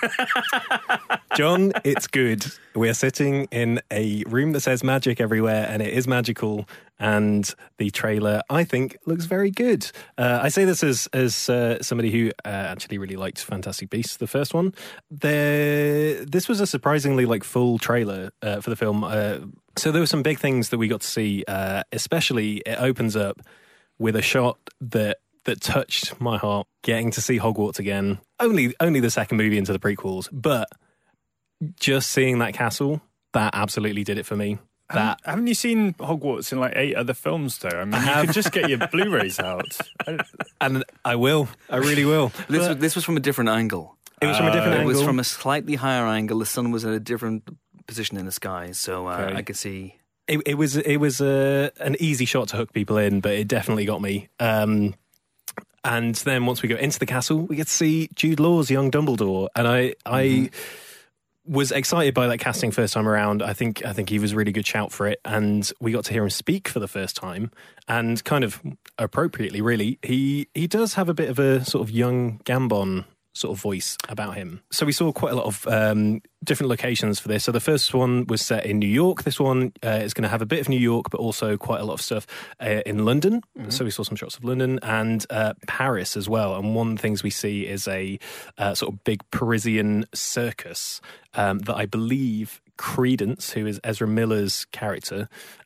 John, it's good. We're sitting in a room that says magic everywhere, and it is magical. And the trailer, I think, looks very good. I say this as somebody who actually really liked Fantastic Beasts, the first one. This was a surprisingly full trailer for the film. So there were some big things that we got to see. Especially, it opens up with a shot that touched my heart, getting to see Hogwarts again. Only the second movie into the prequels, but just seeing that castle, that absolutely did it for me. Haven't you seen Hogwarts in 8 other films, though? I mean, you could just get your Blu-rays out. And I will. I really will. This was from a different angle. It was from a different It angle. was from a slightly higher angle. The sun was at a different position in the sky, so Okay. I could see. It was an easy shot to hook people in, but it definitely got me. And then once we go into the castle, we get to see Jude Law's young Dumbledore, and was excited by that casting first time around. I think he was a really good shout for it, and we got to hear him speak for the first time, and kind of appropriately, really. He does have a bit of a sort of young Gambon sort of voice about him. So we saw quite a lot of different locations for this. So the first one was set in New York. This one is going to have a bit of New York, but also quite a lot of stuff in London. Mm-hmm. So we saw some shots of London and Paris as well. And one of the things we see is a sort of big Parisian circus that I believe Credence, who is Ezra Miller's character,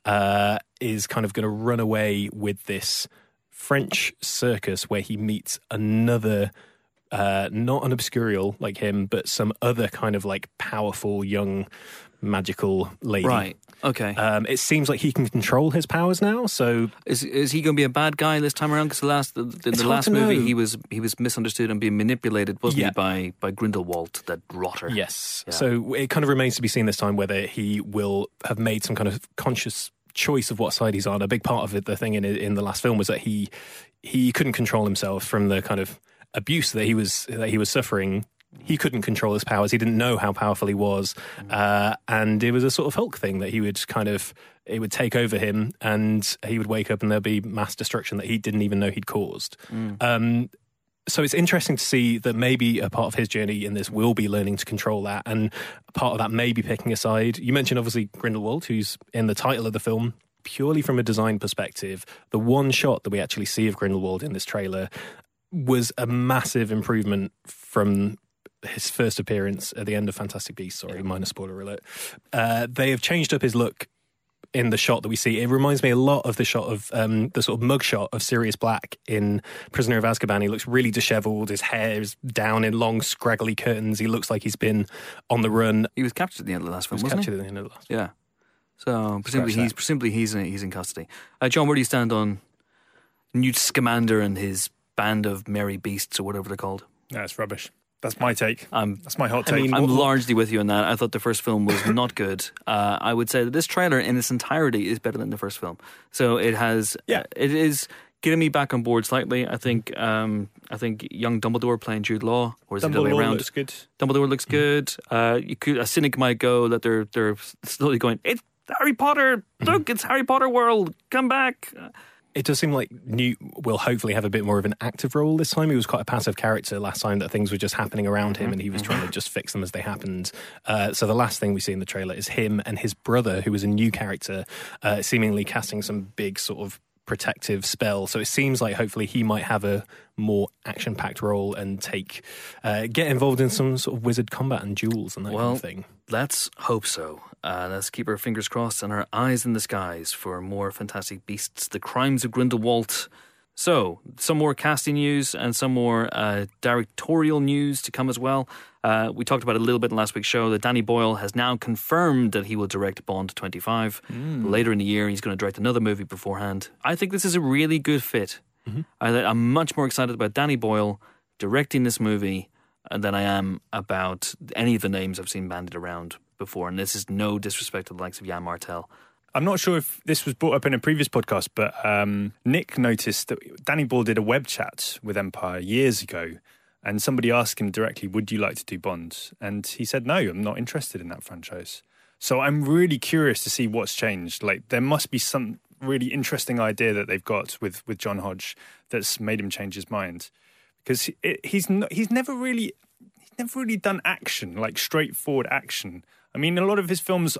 is kind of going to run away with this French circus where he meets another not an obscurial like him, but some other kind of like powerful young magical lady. Right. Okay. It seems like he can control his powers now. So is he going to be a bad guy this time around? Because the last movie he was misunderstood and being manipulated, wasn't he, by Grindelwald, that rotter? Yes. Yeah. So it kind of remains to be seen this time whether he will have made some kind of conscious choice of what side he's on. A big part of it, the thing in the last film, was that he couldn't control himself from the kind of abuse that he was suffering. He couldn't control his powers. He didn't know how powerful he was, and it was a sort of Hulk thing that it would take over him, and he would wake up and there'd be mass destruction that he didn't even know he'd caused. So it's interesting to see that maybe a part of his journey in this will be learning to control that, and part of that may be picking a side. You mentioned obviously Grindelwald, who's in the title of the film. Purely from a design perspective, the one shot that we actually see of Grindelwald in this trailer was a massive improvement from his first appearance at the end of Fantastic Beasts. Sorry, minor spoiler alert. They have changed up his look in the shot that we see. It reminds me a lot of the shot of the sort of mug shot of Sirius Black in Prisoner of Azkaban. He looks really disheveled. His hair is down in long, scraggly curtains. He looks like he's been on the run. He was captured at the end of the last film, wasn't he? Captured at the end of the last. Yeah. So presumably he's in custody. John, where do you stand on Newt Scamander and his band of merry beasts, or whatever they're called? That's rubbish. That's my take. That's my hot take. I mean, I'm largely with you on that. I thought the first film was not good. I would say that this trailer in its entirety is better than the first film. So it has, it is getting me back on board slightly. I think young Dumbledore playing Jude Law, or is it the other way around? Looks good. Dumbledore looks good. A cynic might go that they're slowly going, it's Harry Potter. Look, it's Harry Potter world. Come back. It does seem like Newt will hopefully have a bit more of an active role this time. He was quite a passive character last time, that things were just happening around him and he was trying to just fix them as they happened. So the last thing we see in the trailer is him and his brother, who is a new character, seemingly casting some big sort of protective spell. So it seems like hopefully he might have a more action-packed role and get involved in some sort of wizard combat and duels and that kind of thing. Let's hope so. Let's keep our fingers crossed and our eyes in the skies for more Fantastic Beasts, The Crimes of Grindelwald. So, some more casting news and some more directorial news to come as well. We talked about it a little bit in last week's show that Danny Boyle has now confirmed that he will direct Bond 25. Later in the year, he's going to direct another movie beforehand. I think this is a really good fit. I'm much more excited about Danny Boyle directing this movie than I am about any of the names I've seen bandied around before. And this is no disrespect to the likes of Jan Martel. I'm not sure if this was brought up in a previous podcast, but Nick noticed that Danny Boyle did a web chat with Empire years ago, and somebody asked him directly, would you like to do Bond? And he said, no, I'm not interested in that franchise. So I'm really curious to see what's changed. Like, there must be some really interesting idea that they've got with John Hodge that's made him change his mind. Because he's never really done action, like straightforward action. I mean, a lot of his films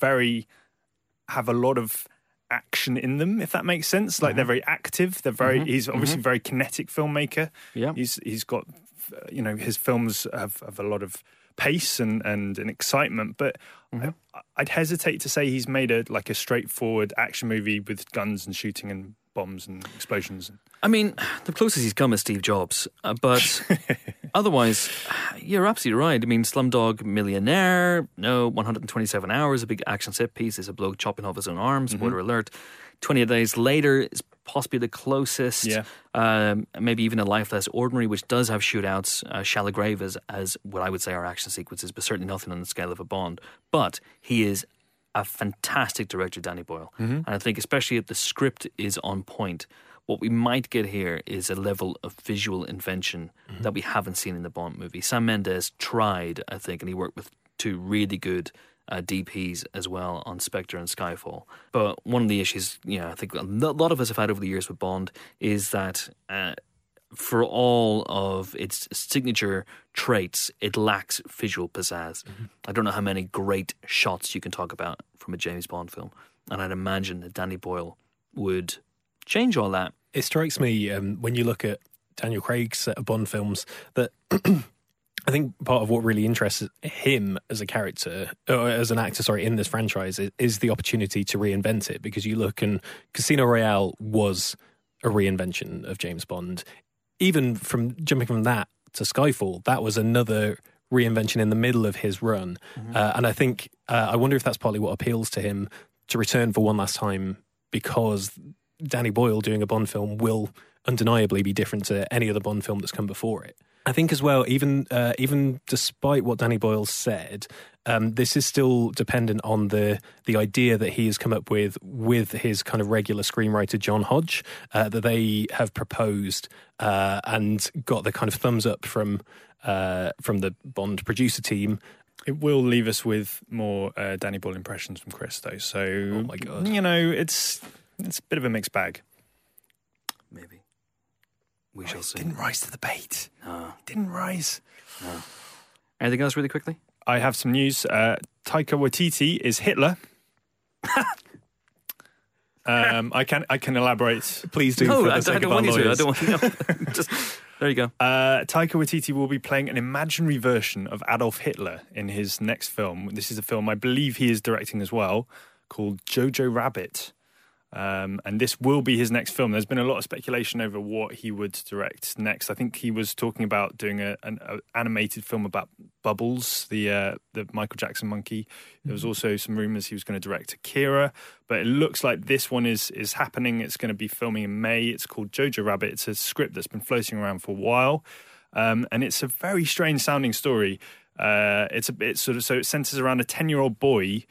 have a lot of action in them, if that makes sense. Like they're very active. He's obviously a very kinetic filmmaker. Yeah, he's got, his films have a lot of pace and excitement. But I'd hesitate to say he's made a straightforward action movie with guns and shooting and bombs and explosions. I mean, the closest he's come is Steve Jobs, but otherwise, you're absolutely right. I mean, Slumdog Millionaire, 127 Hours, a big action set piece, is a bloke chopping off his own arm, spoiler alert. 28 Days Later is possibly the closest, maybe even A Life Less Ordinary, which does have shootouts. Shallow Grave as what I would say are action sequences, but certainly nothing on the scale of a Bond. But he is a fantastic director, Danny Boyle. And I think especially if the script is on point, what we might get here is a level of visual invention that we haven't seen in the Bond movie. Sam Mendes tried, I think, and he worked with two really good DPs as well on Spectre and Skyfall. But one of the issues, I think a lot of us have had over the years with Bond is that for all of its signature traits, it lacks visual pizzazz. Mm-hmm. I don't know how many great shots you can talk about from a James Bond film, and I'd imagine that Danny Boyle would change all that. It strikes me when you look at Daniel Craig's set of Bond films that I think part of what really interests him as a character, or as an actor, in this franchise is the opportunity to reinvent it, because you look and Casino Royale was a reinvention of James Bond. Even from jumping from that to Skyfall, that was another reinvention in the middle of his run. Mm-hmm. And I think, I wonder if that's partly what appeals to him to return for one last time, because Danny Boyle doing a Bond film will undeniably be different to any other Bond film that's come before it. I think as well, even despite what Danny Boyle said, this is still dependent on the idea that he has come up with his kind of regular screenwriter John Hodge, that they have proposed and got the kind of thumbs up from the Bond producer team. It will leave us with more Danny Boyle impressions from Chris, though. So, oh my God, it's a bit of a mixed bag. Maybe. We shall see. It didn't rise to the bait. No. It didn't rise. No. Anything else really quickly? I have some news. Taika Waititi is Hitler. I can elaborate. Please do. No, for I the sake don't of want our you to. I lawyers. don't want you to. Just, there you go. Taika Waititi will be playing an imaginary version of Adolf Hitler in his next film. This is a film I believe he is directing as well, called Jojo Rabbit. And this will be his next film. There's been a lot of speculation over what he would direct next. I think he was talking about doing an animated film about Bubbles, the Michael Jackson monkey. There was also some rumours he was going to direct Akira, but it looks like this one is happening. It's going to be filming in May. It's called Jojo Rabbit. It's a script that's been floating around for a while, and it's a very strange sounding story. It centres around a 10-year-old boy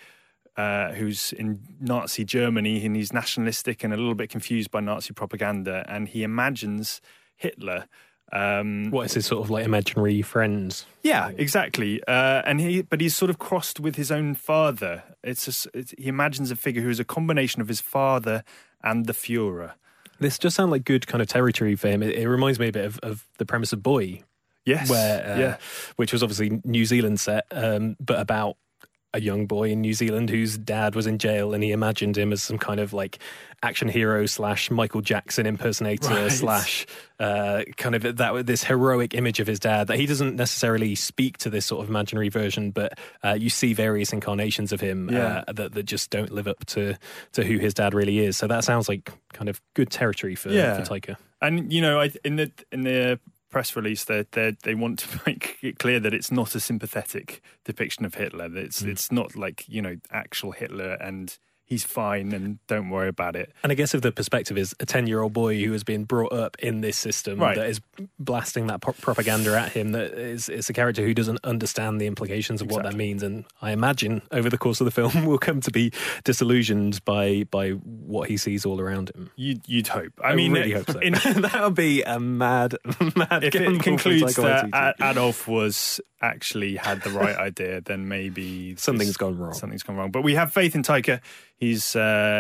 who's in Nazi Germany, and he's nationalistic and a little bit confused by Nazi propaganda, and he imagines Hitler. What is his sort of like imaginary friends? Yeah, exactly. But he's sort of crossed with his own father. He imagines a figure who is a combination of his father and the Führer. This does sound like good kind of territory for him. It reminds me a bit of the premise of Boy. Yes. Which was obviously New Zealand set, but about a young boy in New Zealand whose dad was in jail, and he imagined him as some kind of like action hero / Michael Jackson impersonator / kind of this heroic image of his dad that he doesn't necessarily speak to this sort of imaginary version, but you see various incarnations of him that just don't live up to who his dad really is. So that sounds like kind of good territory for Taika. And in the press release, they want to make it clear that it's not a sympathetic depiction of Hitler. That it's not like actual Hitler and he's fine and don't worry about it. And I guess if the perspective is a 10-year-old boy who has been brought up in this system that is blasting that propaganda at him, that is a character who doesn't understand the implications of what that means. And I imagine over the course of the film will come to be disillusioned by what he sees all around him. You'd hope. I really hope so. That would be a mad if it concludes that Adolf actually had the right idea, then maybe something's gone wrong. But we have faith in Taika. He is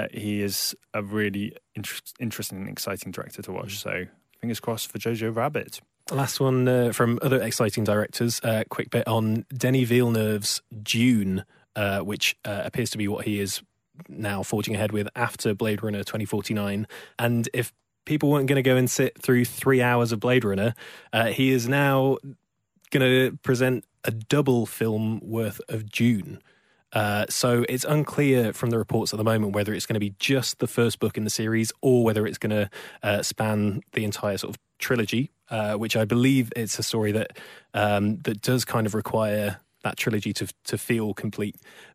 a really interesting and exciting director to watch. So fingers crossed for Jojo Rabbit. Last one from other exciting directors. Quick bit on Denis Villeneuve's Dune, which appears to be what he is now forging ahead with after Blade Runner 2049. And if people weren't going to go and sit through 3 hours of Blade Runner, he is now going to present a double film worth of Dune. So it's unclear from the reports at the moment whether it's going to be just the first book in the series or whether it's going to span the entire sort of trilogy, which I believe it's a story that does kind of require that trilogy to feel complete.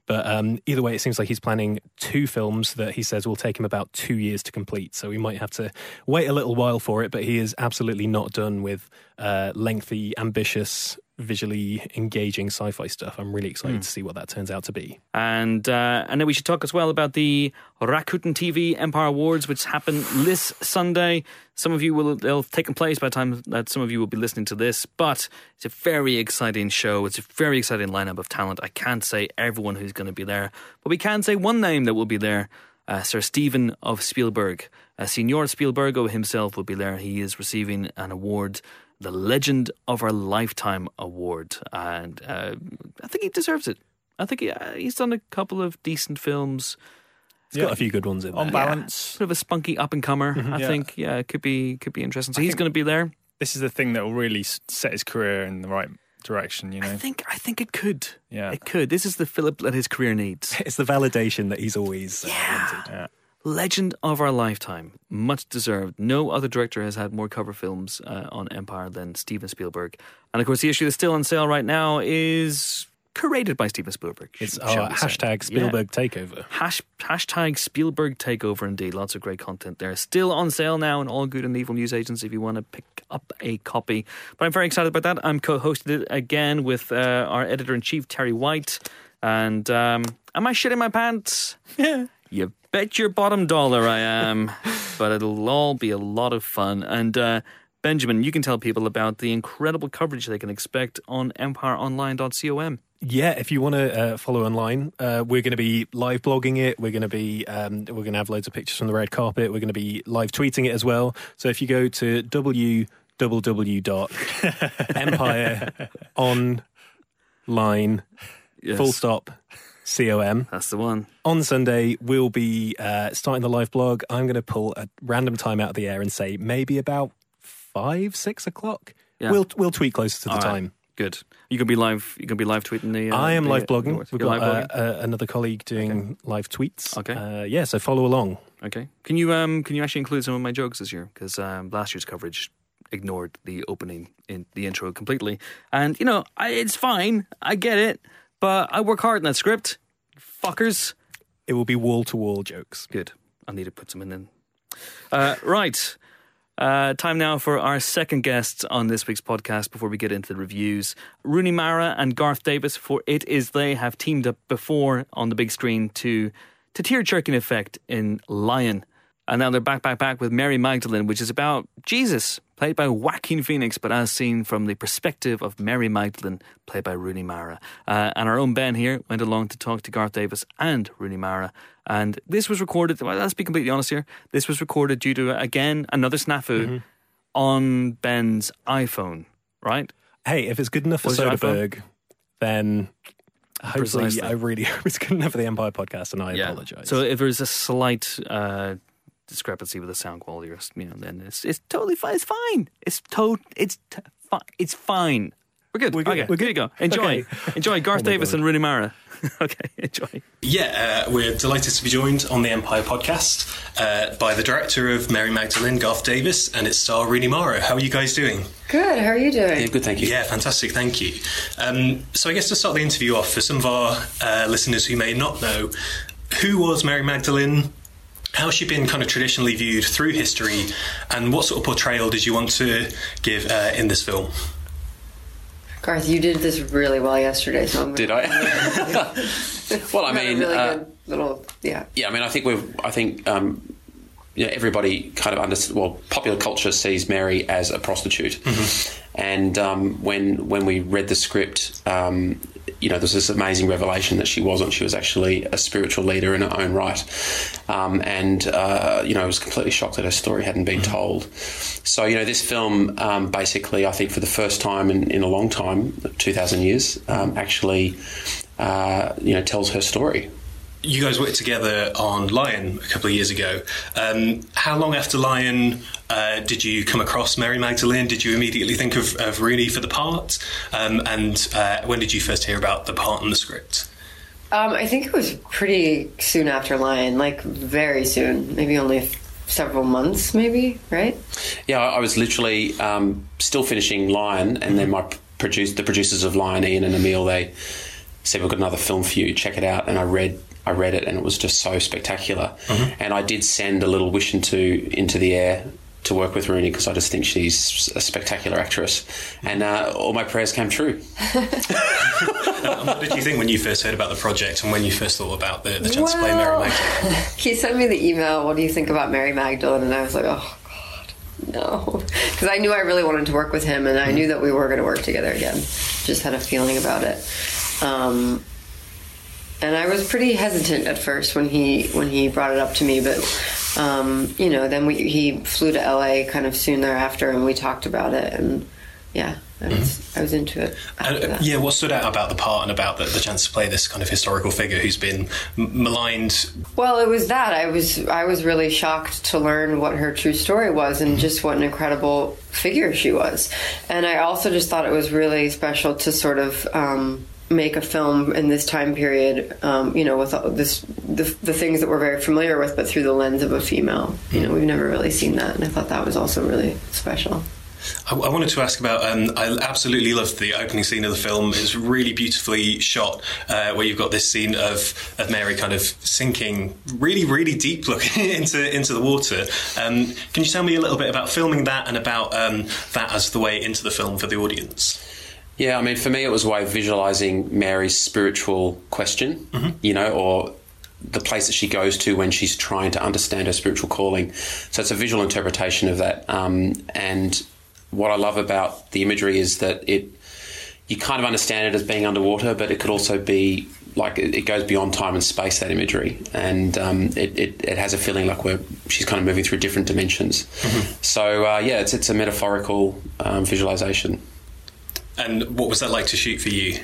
But either way, it seems like he's planning 2 films that he says will take him about 2 years to complete. So we might have to wait a little while for it, but he is absolutely not done with lengthy, ambitious, visually engaging sci-fi stuff. I'm really excited to see what that turns out to be. And then we should talk as well about the Rakuten TV Empire Awards, which happen this Sunday. They'll have taken place by the time that some of you will be listening to this, but it's a very exciting show. It's a very exciting lineup of talent. I can't say everyone who's going to be there, but we can say one name that will be there. Sir Steven of Spielberg. Signor Spielbergo himself will be there. He is receiving an award, the Legend of Our Lifetime Award, and I think he deserves it. I think he's done a couple of decent films. He's got a few good ones in there. On balance. Sort of a spunky up-and-comer, I think. Yeah, it could be interesting. So he's going to be there. This is the thing that will really set his career in the right direction, you know? I think it could. Yeah. It could. This is the Philip that his career needs. It's the validation that he's always wanted. Yeah. Legend of Our Lifetime. Much deserved. No other director has had more cover films on Empire than Steven Spielberg. And of course, the issue that's still on sale right now is curated by Steven Spielberg. It's hashtag Spielberg Takeover. Hashtag Spielberg Takeover, indeed. Lots of great content there. Still on sale now in all good and evil newsagents if you want to pick up a copy. But I'm very excited about that. I'm co-hosted it again with our editor-in-chief, Terry White. And am I shitting my pants? Yeah. You bet your bottom dollar I am. But it'll all be a lot of fun. And Benjamin, you can tell people about the incredible coverage they can expect on empireonline.com. Yeah, if you want to follow online, we're going to be live blogging it. We're going to be we're going to have loads of pictures from the red carpet. We're going to be live tweeting it as well. So if you go to www.empireonline .com. That's the one. On Sunday, we'll be starting the live blog. I'm going to pull a random time out of the air and say maybe about 5-6 o'clock. Yeah. We'll tweet closer to the time. Good. You can be live. You can be live tweeting the. I am live blogging. We've got another colleague doing live tweets. Okay. So follow along. Okay. Can you actually include some of my jokes this year? Because last year's coverage ignored the opening in the intro completely. And it's fine. I get it. But I work hard in that script, fuckers. It will be wall to wall jokes. Good. I need to put some in. Right. Time now for our second guests on this week's podcast before we get into the reviews. Rooney Mara and Garth Davis, for It Is They, have teamed up before on the big screen to tear-jerking effect in Lion. And now they're back with Mary Magdalene, which is about Jesus, played by Joaquin Phoenix, but as seen from the perspective of Mary Magdalene, played by Rooney Mara. And our own Ben here went along to talk to Garth Davis and Rooney Mara. And this was recorded, well, let's be completely honest here, this was recorded due to, again, another snafu on Ben's iPhone, right? Hey, if it's good enough for Soderbergh, then hopefully I really hope it's good enough for the Empire podcast, and I apologise. So if there's a slight discrepancy with the sound quality, or then it's totally fine. It's fine. It's fine. We're good. Okay, we're good to go. Enjoy Garth Davis and Rooney Mara. Okay, enjoy. Yeah, we're delighted to be joined on the Empire podcast by the director of Mary Magdalene, Garth Davis, and its star Rooney Mara. How are you guys doing? Good. How are you doing? Yeah, good, thank you. Yeah, fantastic, thank you. So I guess to start the interview off, for some of our listeners who may not know, who was Mary Magdalene? How's she been kind of traditionally viewed through history, and what sort of portrayal did you want to give in this film? Garth, you did this really well yesterday. So did I? Well, I mean, really good little, yeah. I mean, I think everybody kind of understands. Well, popular culture sees Mary as a prostitute, and when we read the script, there's this amazing revelation that she wasn't. She was actually a spiritual leader in her own right, I was completely shocked that her story hadn't been told. So, this film, basically, I think for the first time in a long time, 2,000 years, actually, tells her story. You guys worked together on Lion a couple of years ago. How long after Lion did you come across Mary Magdalene? Did you immediately think of Rooney for the part? And when did you first hear about the part in the script? I think it was pretty soon after Lion, like very soon, maybe only several months, maybe, right? Yeah, I was literally still finishing Lion, and then the producers of Lion, Ian and Emil, said, "We've got another film for you. Check it out." And I read it, and it was just so spectacular. And I did send a little wish into the air to work with Rooney, because I just think she's a spectacular actress, and all my prayers came true. What did you think when you first heard about the project and when you first thought about the chance to play Mary Magdalene? He sent me the email, "What do you think about Mary Magdalene?" And I was like, oh God, no, because I knew I really wanted to work with him, and I knew that we were going to work together again. Just had a feeling about it. And I was pretty hesitant at first when he brought it up to me, but then he flew to LA kind of soon thereafter, and we talked about it, and yeah, I was into it. Yeah, what stood out about the part and about the chance to play this kind of historical figure who's been maligned? Well, it was that I was really shocked to learn what her true story was, and just what an incredible figure she was. And I also just thought it was really special to sort of make a film in this time period, with the things that we're very familiar with, but through the lens of a female. We've never really seen that, and I thought that was also really special. I wanted to ask about, I absolutely loved the opening scene of the film. It's really beautifully shot, where you've got this scene of Mary kind of sinking really, really deep looking into the water. Can you tell me a little bit about filming that and about that as the way into the film for the audience? Yeah, I mean, for me, it was a way of visualising Mary's spiritual question, or the place that she goes to when she's trying to understand her spiritual calling. So it's a visual interpretation of that. And what I love about the imagery is that you kind of understand it as being underwater, but it could also be like it goes beyond time and space, that imagery. And it has a feeling like she's kind of moving through different dimensions. So, it's a metaphorical visualisation. And what was that like to shoot for you?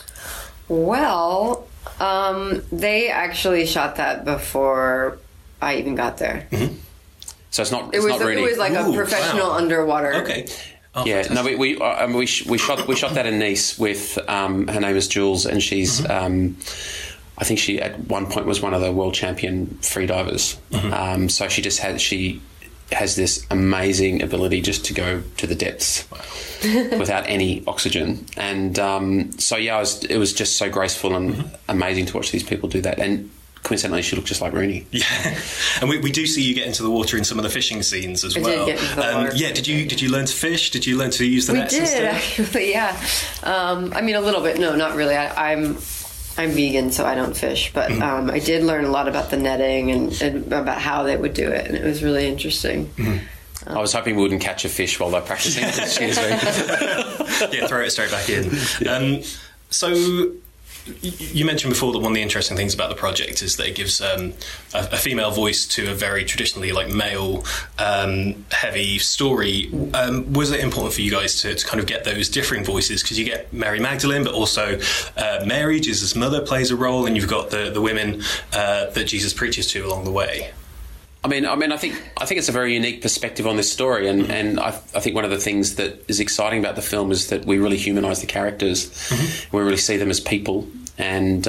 Well, they actually shot that before I even got there. So it's not. It was really. It was like a professional underwater. Okay. Oh, yeah. fantastic. No, we shot that in Nice with her name is Jules, and she's. I think she at one point was one of the world champion freedivers. So she has this amazing ability just to go to the depths without any oxygen. And it was just so graceful and amazing to watch these people do that. And coincidentally, she looked just like Rooney. Yeah, and we do see you get into the water in some of the fishing scenes as well. I did get into the water. Yeah, did you learn to fish? Did you learn to use the nets? We did, actually, yeah. I mean, a little bit. No, not really. I'm vegan, so I don't fish, but I did learn a lot about the netting and about how they would do it, and it was really interesting. I was hoping we wouldn't catch a fish while they're practicing. Yeah, throw it straight back in. So you mentioned before that one of the interesting things about the project is that it gives a female voice to a very traditionally male heavy story. Was it important for you guys to kind of get those differing voices, because you get Mary Magdalene, but also Mary, Jesus' mother, plays a role, and you've got the women that Jesus preaches to along the way? I mean, I think it's a very unique perspective on this story, and I think one of the things that is exciting about the film is that we really humanise the characters. We really see them as people, and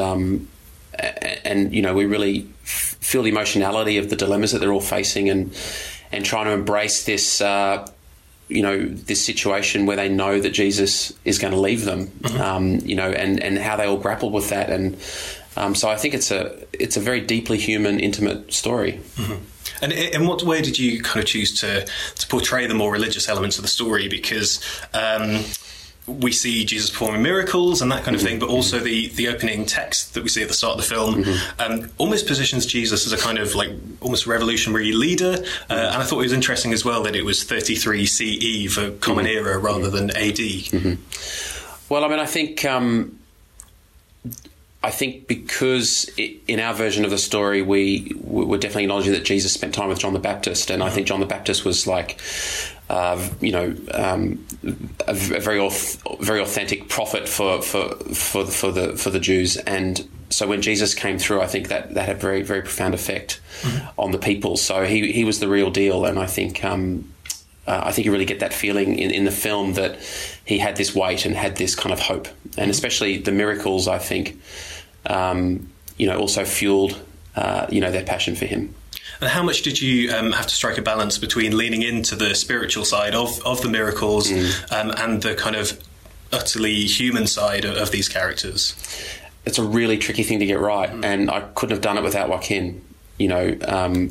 we really feel the emotionality of the dilemmas that they're all facing, and trying to embrace this this situation where they know that Jesus is going to leave them, and how they all grapple with that, and so I think it's a very deeply human, intimate story. And in what way did you kind of choose to portray the more religious elements of the story? Because we see Jesus performing miracles and that kind of thing, but also the opening text that we see at the start of the film almost positions Jesus as a kind of almost revolutionary leader. And I thought it was interesting as well that it was 33 CE for Common Era rather than AD. Well, I mean, I think because in our version of the story, we're definitely acknowledging that Jesus spent time with John the Baptist, and I think John the Baptist was a very authentic prophet for the Jews, and so when Jesus came through, I think that had a very, very profound effect on the people. So he was the real deal, and I think you really get that feeling in the film that he had this weight and had this kind of hope, and especially the miracles, I think, also fueled, their passion for him. And how much did you have to strike a balance between leaning into the spiritual side of the miracles and the kind of utterly human side of these characters? it's a really tricky thing to get right, and I couldn't have done it without Joaquin. You know,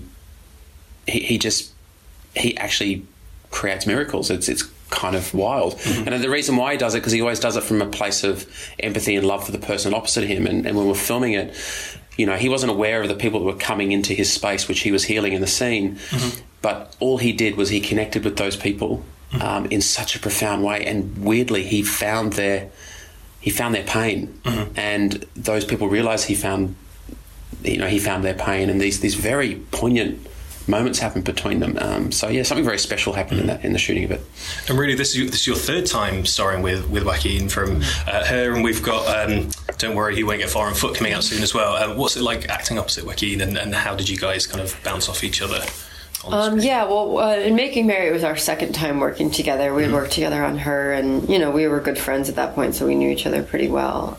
he actually creates miracles. It's kind of wild. And the reason why he does it, because he always does it from a place of empathy and love for the person opposite him. And when we're filming it, you know, he wasn't aware of the people that were coming into his space, which he was healing in the scene. But all he did was he connected with those people in such a profound way. And weirdly, he found their pain. And those people realized he found their pain, and these very poignant moments happened between them. So yeah, something very special happened in the shooting of it. And really, this is your third time starring with Joaquin from Her, and we've got Don't Worry, He Won't Get Far on Foot coming out soon as well. What's it like acting opposite Joaquin, and how did you guys kind of bounce off each other? In Making Mary, it was our second time working together. We had worked together on Her, and you know, we were good friends at that point, so we knew each other pretty well.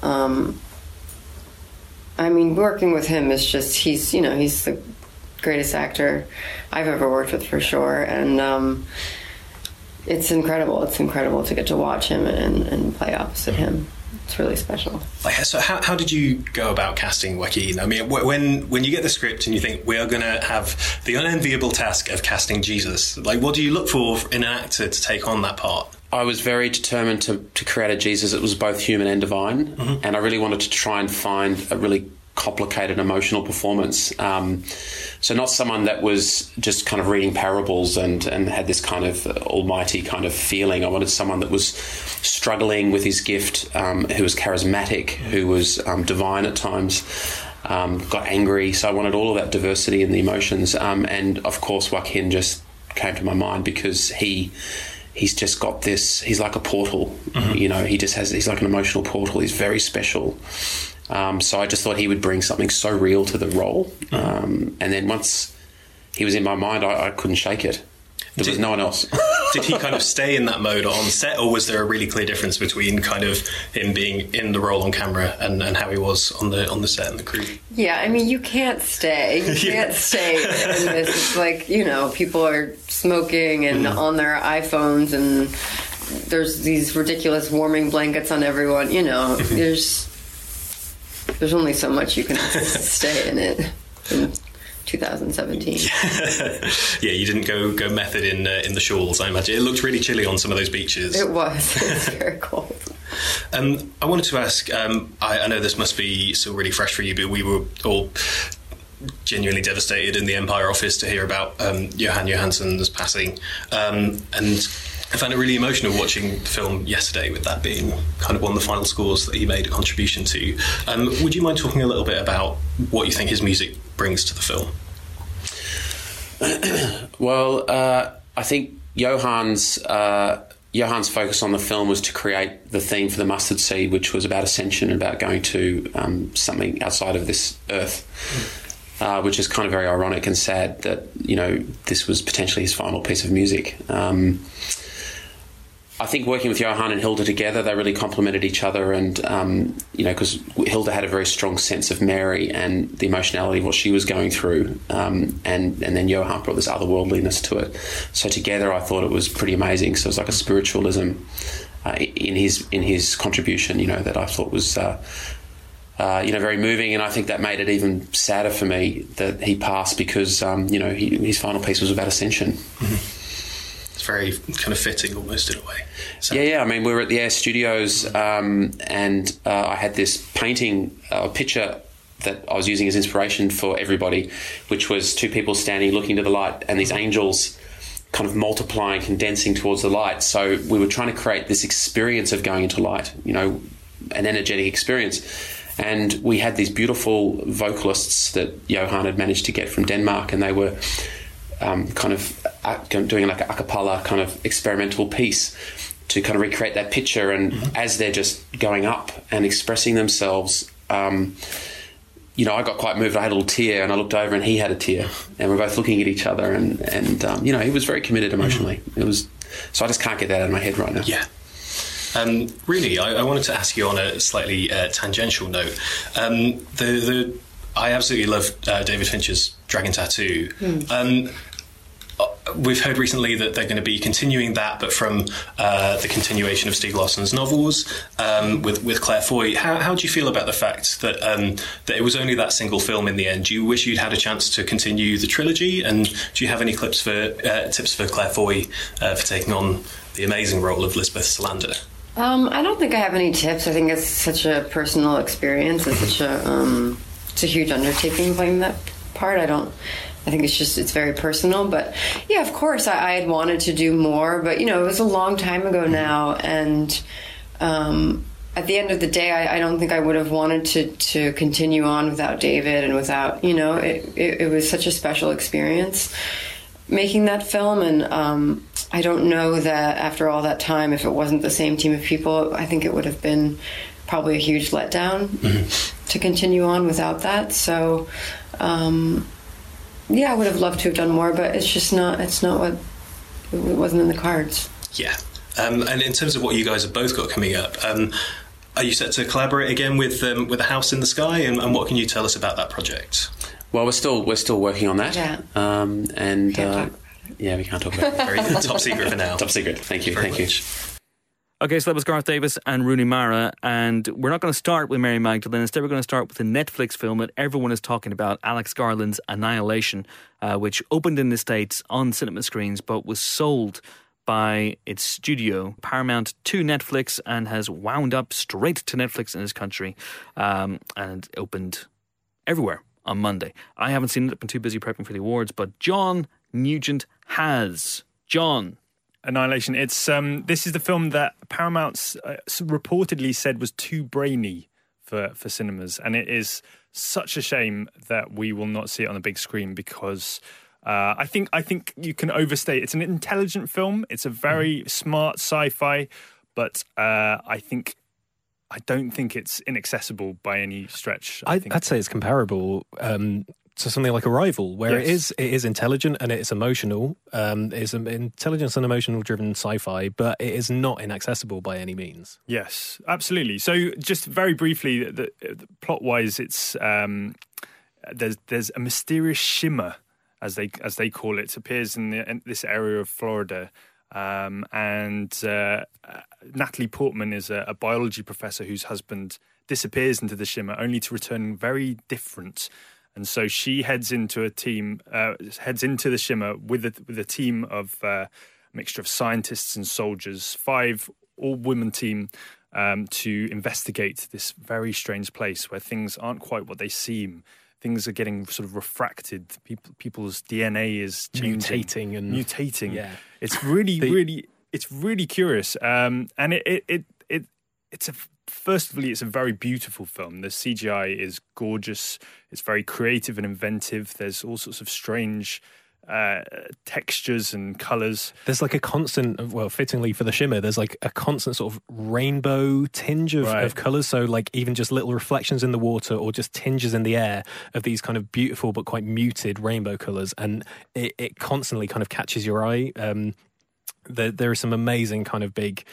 I mean, working with him is just, he's the greatest actor I've ever worked with, for sure. And it's incredible. It's incredible to get to watch him and play opposite him. It's really special. So how did you go about casting Joaquin? I mean, when you get the script and you think, we are going to have the unenviable task of casting Jesus, like, what do you look for in an actor to take on that part? I was very determined to create a Jesus that was both human and divine, and I really wanted to try and find a really complicated emotional performance. So not someone that was just kind of reading parables and had this kind of almighty kind of feeling. I wanted someone that was struggling with his gift, who was charismatic, who was divine at times, got angry. So I wanted all of that diversity in the emotions. And of course, Joaquin just came to my mind because he's just got this, he's like a portal, you know, he's like an emotional portal. He's very special. So I just thought he would bring something so real to the role. And then once he was in my mind, I couldn't shake it. There was no one else. Did he kind of stay in that mode on set, or was there a really clear difference between kind of him being in the role on camera and how he was on the set and the crew? Yeah, I mean, you can't stay. You can't stay in this. It's like, you know, people are smoking and on their iPhones, and there's these ridiculous warming blankets on everyone. You know, there's only so much you can stay in it. In 2017. Yeah, you didn't go method in the shawls, I imagine. It looked really chilly on some of those beaches. It was. It's very cold. I wanted to ask, I know this must be still really fresh for you, but we were all genuinely devastated in the Empire office to hear about Jóhann Jóhannsson's passing. And I found it really emotional watching the film yesterday, with that being kind of one of the final scores that he made a contribution to. Would you mind talking a little bit about what you think his music brings to the film? Well, I think Johann's focus on the film was to create the theme for The Mustard Seed, which was about ascension, about going to something outside of this earth. Which is kind of very ironic and sad that, you know, this was potentially his final piece of music. I think working with Jóhann and Hilda together, they really complemented each other, and you know, because Hilda had a very strong sense of Mary and the emotionality of what she was going through, and then Jóhann brought this otherworldliness to it. So together, I thought it was pretty amazing. So it was like a spiritualism in his contribution, you know, that I thought was you know, very moving, and I think that made it even sadder for me that he passed, because you know, his final piece was about ascension. It's very kind of fitting, almost, in a way. So. Yeah. I mean, we were at the Air Studios, and I had this painting, picture that I was using as inspiration for everybody, which was two people standing looking to the light, and these angels kind of multiplying, condensing towards the light. So we were trying to create this experience of going into light, you know, an energetic experience. And we had these beautiful vocalists that Jóhann had managed to get from Denmark, and they were kind of doing like a cappella kind of experimental piece to kind of recreate that picture. And as they're just going up and expressing themselves, you know, I got quite moved. I had a little tear, and I looked over and he had a tear, and we're both looking at each other, and you know, he was very committed emotionally. It was, so I just can't get that out of my head right now. Yeah. Really, I wanted to ask you on a slightly tangential note. I absolutely love David Fincher's Dragon Tattoo. we've heard recently that they're going to be continuing that, but from the continuation of Stieg Larsson's novels with Claire Foy. How do you feel about the fact that that it was only that single film in the end? Do you wish you'd had a chance to continue the trilogy? And do you have any tips for Claire Foy for taking on the amazing role of Lisbeth Salander? I don't think I have any tips. I think it's such a personal experience. It's such it's a huge undertaking playing that part. I think it's very personal. But yeah, of course, I had wanted to do more. But, it was a long time ago now. And at the end of the day, I don't think I would have wanted to continue on without David and without, it was such a special experience making that film. And I don't know that after all that time, if it wasn't the same team of people, I think it would have been probably a huge letdown to continue on without that. So, yeah, I would have loved to have done more, but it's not it wasn't in the cards. Yeah. And in terms of what you guys have both got coming up, are you set to collaborate again with A House in the Sky? And what can you tell us about that project? Well, we're still working on that. Yeah. Yeah, we can't talk about it. Very top secret for now. Top secret. Thank you. Thank you. Okay, so that was Garth Davis and Rooney Mara, and we're not going to start with Mary Magdalene. Instead, we're going to start with the Netflix film that everyone is talking about, Alex Garland's Annihilation, which opened in the States on cinema screens, but was sold by its studio, Paramount, to Netflix, and has wound up straight to Netflix in this country, and opened everywhere on Monday. I haven't seen it, I've been too busy prepping for the awards, but John Nugent has. John. Annihilation. It's this is the film that Paramount's reportedly said was too brainy for cinemas, and it is such a shame that we will not see it on the big screen because I think you can overstate. It's an intelligent film. It's a very smart sci-fi, but I don't think it's inaccessible by any stretch. I'd say it's comparable to something like Arrival, where it is intelligent and it is emotional. It's an intelligence and emotional driven sci-fi, but it is not inaccessible by any means. Yes, absolutely. So just very briefly, the plot-wise, it's there's a mysterious shimmer, as they call it, appears in this area of Florida. And Natalie Portman is a biology professor whose husband disappears into the shimmer, only to return very different. And so she heads into the shimmer with a team of mixture of scientists and soldiers, 5 all-women team, to investigate this very strange place where things aren't quite what they seem. Things are getting sort of refracted. People's DNA is changing, mutating. Yeah. It's really curious. And it's a very beautiful film. The CGI is gorgeous. It's very creative and inventive. There's all sorts of strange textures and colours. There's like a constant, well, fittingly for the shimmer, there's like a constant sort of rainbow tinge of colours. So like even just little reflections in the water or just tinges in the air of these kind of beautiful but quite muted rainbow colours. And it constantly kind of catches your eye. There are some amazing kind of big,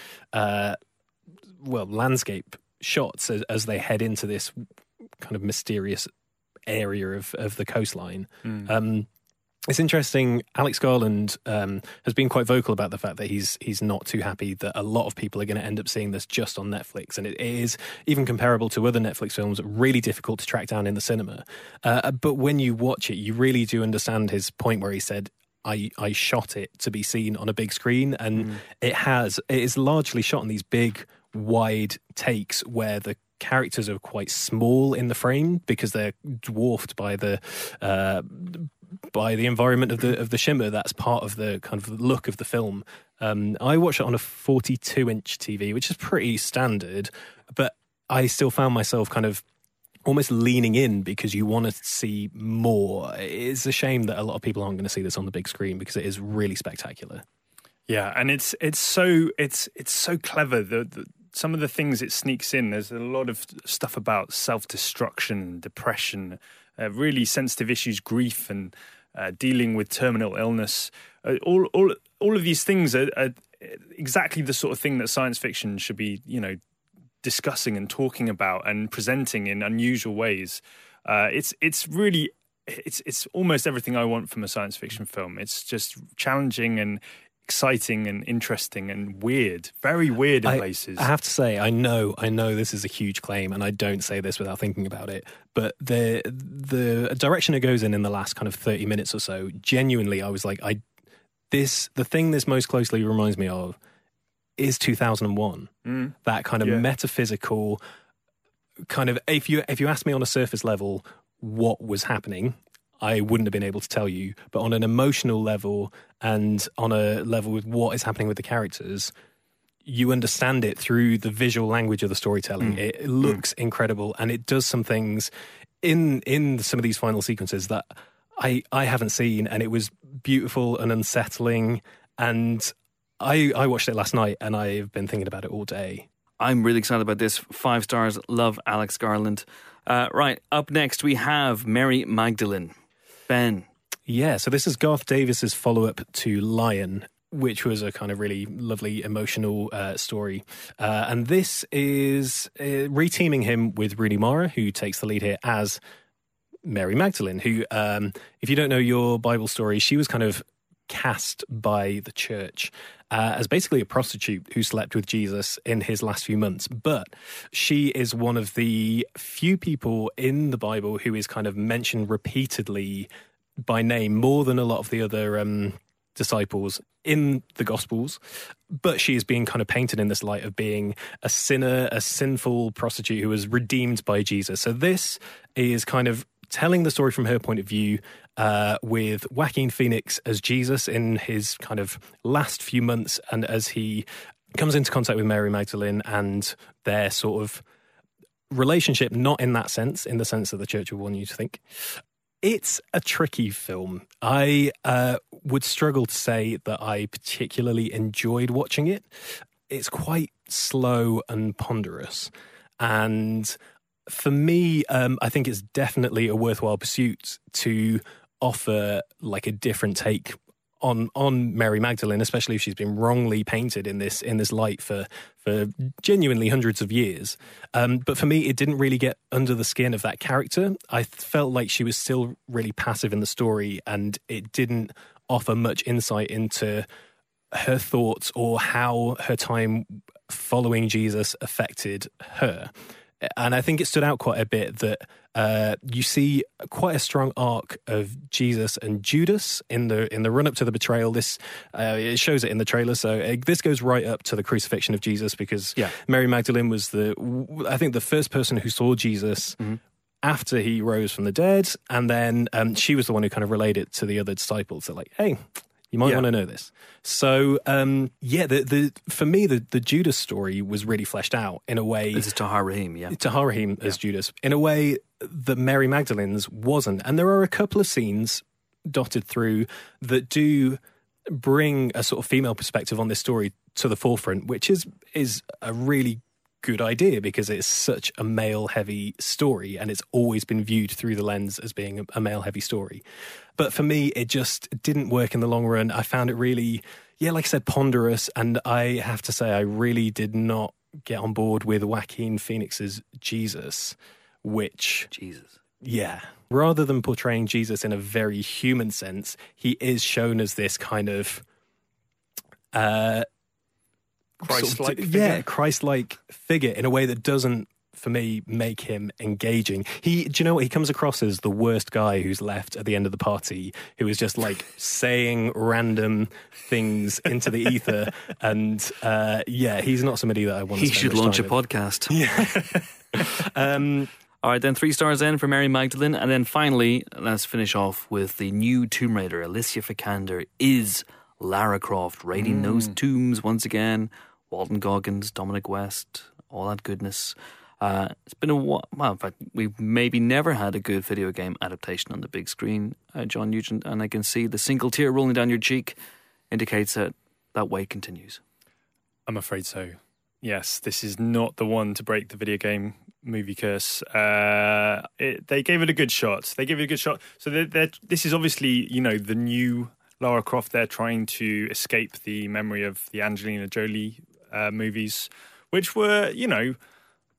landscape shots as they head into this kind of mysterious area of the coastline. It's interesting. Alex Garland has been quite vocal about the fact that he's not too happy that a lot of people are going to end up seeing this just on Netflix, and it is, even comparable to other Netflix films, really difficult to track down in the cinema. But when you watch it, you really do understand his point where he said, I shot it to be seen on a big screen, and it is largely shot in these big, wide takes where the characters are quite small in the frame because they're dwarfed by the environment of the shimmer. That's part of the kind of look of the film. I watched it on a 42-inch TV, which is pretty standard, but I still found myself kind of almost leaning in because you want to see more. It's a shame that a lot of people aren't going to see this on the big screen because it is really spectacular. Yeah, and it's so clever. Some of the things it sneaks in. There's a lot of stuff about self-destruction, depression, really sensitive issues, grief, and dealing with terminal illness. All of these things are exactly the sort of thing that science fiction should be, discussing and talking about and presenting in unusual ways. It's really it's almost everything I want from a science fiction film. It's just challenging and exciting and interesting and weird, very weird in places. I have to say, I know this is a huge claim, and I don't say this without thinking about it, but the direction it goes in the last kind of 30 minutes or so, genuinely, I was like, the thing this most closely reminds me of is 2001. That kind of metaphysical kind of, if you asked me on a surface level what was happening, I wouldn't have been able to tell you. But on an emotional level and on a level with what is happening with the characters, you understand it through the visual language of the storytelling. It looks incredible, and it does some things in some of these final sequences that I haven't seen, and it was beautiful and unsettling. And I watched it last night, and I've been thinking about it all day. I'm really excited about this. 5 stars. Love Alex Garland. Right, up next we have Mary Magdalene. Ben. Yeah, so this is Garth Davis's follow-up to Lion, which was a kind of really lovely, emotional story. And this is reteaming him with Rooney Mara, who takes the lead here as Mary Magdalene, who, if you don't know your Bible story, she was kind of cast by the church as basically a prostitute who slept with Jesus in his last few months. But she is one of the few people in the Bible who is kind of mentioned repeatedly by name, more than a lot of the other disciples in the Gospels. But she is being kind of painted in this light of being a sinner, a sinful prostitute who was redeemed by Jesus. So this is kind of telling the story from her point of view, with Joaquin Phoenix as Jesus in his kind of last few months, and as he comes into contact with Mary Magdalene and their sort of relationship, not in that sense, in the sense that the church would want you to think. It's a tricky film. I would struggle to say that I particularly enjoyed watching it. It's quite slow and ponderous, and for me, I think it's definitely a worthwhile pursuit to offer like a different take on Mary Magdalene, especially if she's been wrongly painted in this light for genuinely hundreds of years. But for me, it didn't really get under the skin of that character. I felt like she was still really passive in the story, and it didn't offer much insight into her thoughts or how her time following Jesus affected her. And I think it stood out quite a bit that you see quite a strong arc of Jesus and Judas in the run up to the betrayal. This it shows it in the trailer, so this goes right up to the crucifixion of Jesus, because Mary Magdalene was I think the first person who saw Jesus after he rose from the dead, and then she was the one who kind of relayed it to the other disciples. They're like, hey, you might want to know this. So, for me, the Judas story was really fleshed out in a way. This is Tahar Rahim, Tahar Rahim as Judas, in a way that Mary Magdalene's wasn't. And there are a couple of scenes dotted through that do bring a sort of female perspective on this story to the forefront, which is a really good idea, because it's such a male-heavy story, and it's always been viewed through the lens as being a male-heavy story. But for me, it just didn't work in the long run. I found it really, like I said, ponderous, and I have to say I really did not get on board with Joaquin Phoenix's Jesus, rather than portraying Jesus in a very human sense, he is shown as this kind of Christ-like figure in a way that doesn't, for me, make him engaging. Do you know what? He comes across as the worst guy who's left at the end of the party, who is just like saying random things into the ether. And he's not somebody that I want to spend He should launch a podcast. All right, then 3 stars then for Mary Magdalene. And then finally, let's finish off with the new Tomb Raider. Alicia Vikander is Lara Croft, raiding those tombs once again. Walton Goggins, Dominic West, all that goodness. It's been a while. Well, in fact, we've maybe never had a good video game adaptation on the big screen, John Nugent, and I can see the single tear rolling down your cheek indicates that wait continues. I'm afraid so. Yes, this is not the one to break the video game movie curse. They gave it a good shot. So this is obviously, the new Lara Croft. They're trying to escape the memory of the Angelina Jolie movies, which were,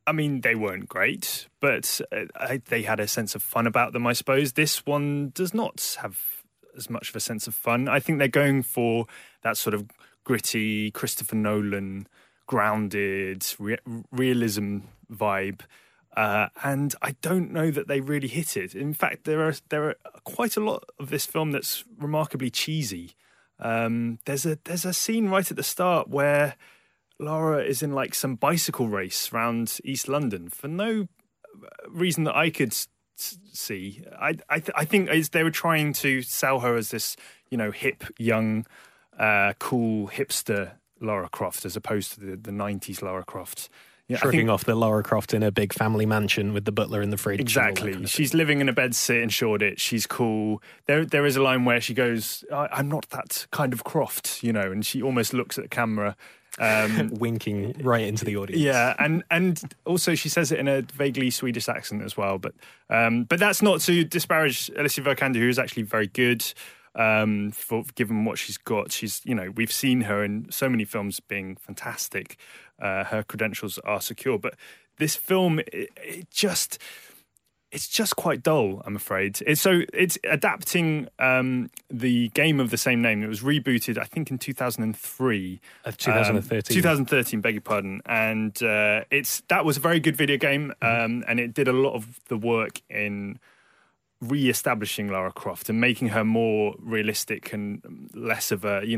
I mean, they weren't great, but they had a sense of fun about them, I suppose. This one does not have as much of a sense of fun. I think they're going for that sort of gritty, Christopher Nolan, grounded realism vibe. And I don't know that they really hit it. In fact, there are quite a lot of this film that's remarkably cheesy. There's a scene right at the start where Laura is in like some bicycle race around East London for no reason that I could see. I think they were trying to sell her as this, hip, young, cool hipster Lara Croft, as opposed to the 90s Lara Croft. Yeah, shrugging off the Lara Croft in a big family mansion with the butler in the fridge. Exactly. Kind of She's living in a bedsit in Shoreditch. She's cool. There is a line where she goes, I'm not that kind of Croft, and she almost looks at the camera. Winking right into the audience. Yeah, and also she says it in a vaguely Swedish accent as well. But that's not to disparage Alicia Vikander, who is actually very good. For given what she's got, she's we've seen her in so many films being fantastic. Her credentials are secure, but this film it's just quite dull, I'm afraid. It's adapting the game of the same name. It was rebooted, I think, in 2003. 2013. 2013, beg your pardon. And that was a very good video game, and it did a lot of the work in re-establishing Lara Croft and making her more realistic and less of a,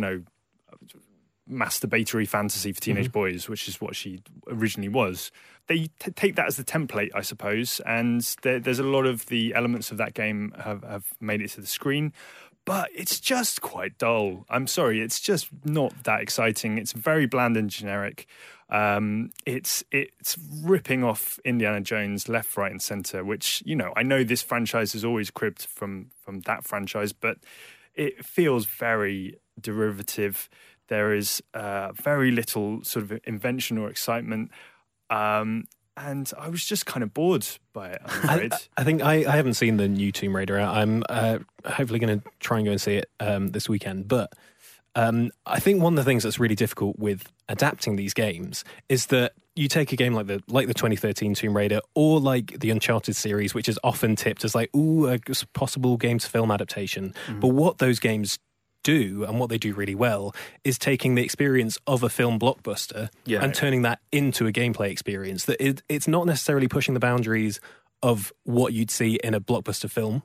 masturbatory fantasy for teenage boys, which is what she originally was. They take that as the template, I suppose, and there's a lot of the elements of that game have made it to the screen, but it's just quite dull. I'm sorry, it's just not that exciting. It's very bland and generic. It's ripping off Indiana Jones left, right, and centre, which, I know this franchise is always cribbed from that franchise, but it feels very derivative. There is very little sort of invention or excitement. And I was just kind of bored by it, I'm afraid. I think I haven't seen the new Tomb Raider. I'm hopefully going to try and go and see it this weekend. But I think one of the things that's really difficult with adapting these games is that you take a game like the 2013 Tomb Raider or like the Uncharted series, which is often tipped as like, a possible game to film adaptation. But what those games do, and what they do really well, is taking the experience of a film blockbuster and turning that into a gameplay experience. That it's not necessarily pushing the boundaries of what you'd see in a blockbuster film.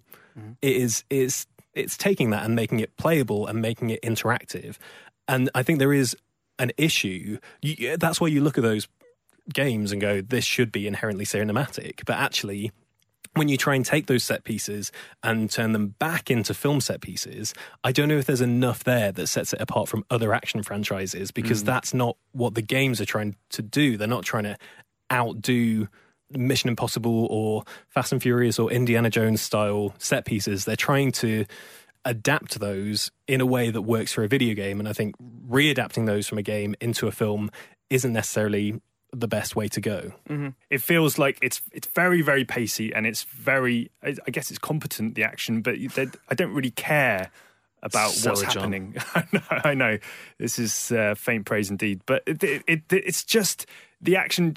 It's taking that and making it playable and making it interactive. And I think there is an issue. That's why you look at those games and go, this should be inherently cinematic. But actually, when you try and take those set pieces and turn them back into film set pieces, I don't know if there's enough there that sets it apart from other action franchises, because that's not what the games are trying to do. They're not trying to outdo Mission Impossible or Fast and Furious or Indiana Jones style set pieces. They're trying to adapt those in a way that works for a video game. And I think readapting those from a game into a film isn't necessarily the best way to go. It feels like it's very, very pacey, and it's very, I guess it's competent, the action, but I don't really care about what's happening. I know this is faint praise indeed, but it's just, the action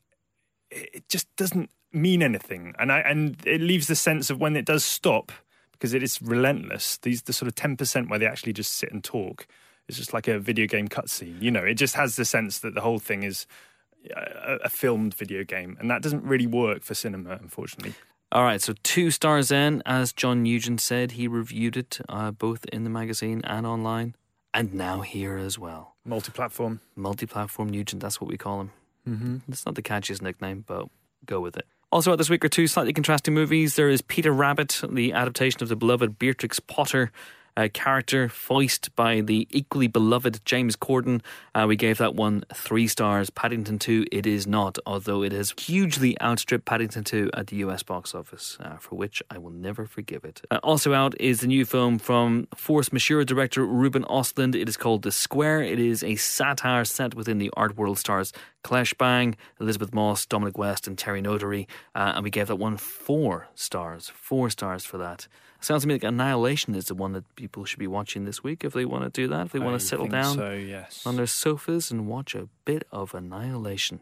it just doesn't mean anything, and it leaves the sense of when it does stop, because it is relentless. The sort of 10% where they actually just sit and talk, it's just like a video game cutscene. It just has the sense that the whole thing is a filmed video game, and that doesn't really work for cinema, unfortunately. All right, so 2 stars in, as John Nugent said. He reviewed it both in the magazine and online, and now here as well. Multi-platform Nugent, that's what we call him. It's not the catchiest nickname, but go with it. Also out this week are 2 slightly contrasting movies. There is Peter Rabbit, the adaptation of the beloved Beatrix Potter character, voiced by the equally beloved James Corden. We gave that one 3 stars. Paddington 2, it is not, although it has hugely outstripped Paddington 2 at the US box office, for which I will never forgive it. Also out is the new film from Force Majeure director Ruben Östlund. It is called The Square. It is a satire set within the art world. Stars Clash Bang, Elizabeth Moss, Dominic West and Terry Notary, and we gave that one 4 stars. 4 stars for that. Sounds to me like Annihilation is the one that people should be watching this week if they want to do that, if they want to settle down yes, on their sofas and watch a bit of Annihilation.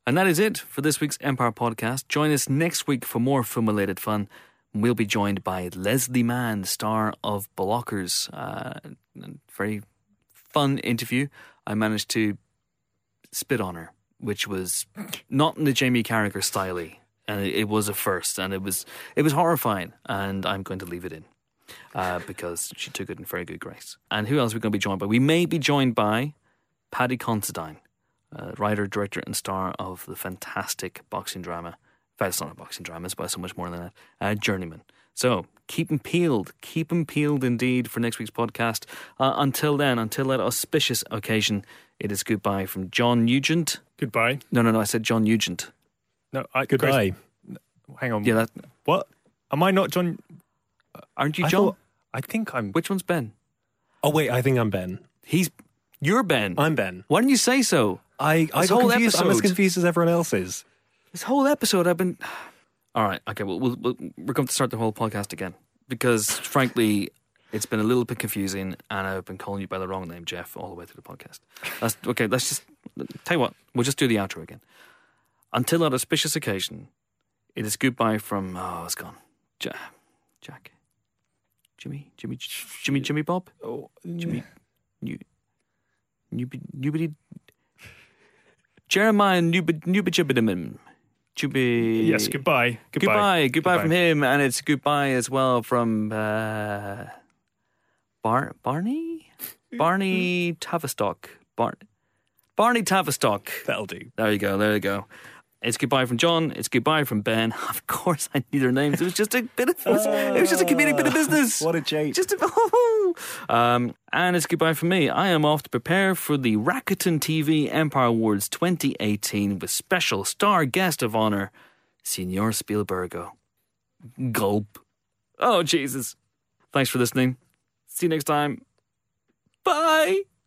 And that is it for this week's Empire podcast. Join us next week for more film-related fun. We'll be joined by Leslie Mann, star of Blockers. Very fun interview. I managed to spit on her, which was not in the Jamie Carragher style, and it was a first, and it was horrifying, and I'm going to leave it in because she took it in very good grace. And who else are we going to be joined by? We may be joined by Paddy Considine, writer, director, and star of the fantastic boxing drama. In fact, it's not a boxing drama, it's about so much more than that. Journeyman. So keep them peeled indeed for next week's podcast. Until then, until that auspicious occasion, it is goodbye from John Nugent. Goodbye. No, I said John Nugent. No, goodbye. Hang on. Yeah, what? Am I not John? Aren't you John? I think I'm. Which one's Ben? Oh wait, I think I'm Ben. You're Ben. I'm Ben. Why didn't you say so? I got confused. I'm as confused as everyone else is. This whole episode, I've been. All right, okay. We're going to start the whole podcast again because, frankly, it's been a little bit confusing, and I've been calling you by the wrong name, Jeff, all the way through the podcast. Okay. Let's just tell you what. We'll just do the outro again. Until that auspicious occasion, it is goodbye from. Oh, it's gone. Jack, Jimmy Bob. Oh, Jimmy. Newbity. Jeremiah Newbidjibidimin. Yes, goodbye from him, and it's goodbye as well from Barney Tavistock. Barney Tavistock. That'll do. There you go. It's goodbye from John. It's goodbye from Ben. Of course, I knew their names. It was just a bit of. It was just a comedic bit of business. What a joke! And it's goodbye from me. I am off to prepare for the Rakuten TV Empire Awards 2018 with special star guest of honor, Senor Spielbergo. Gulp. Oh Jesus! Thanks for listening. See you next time. Bye.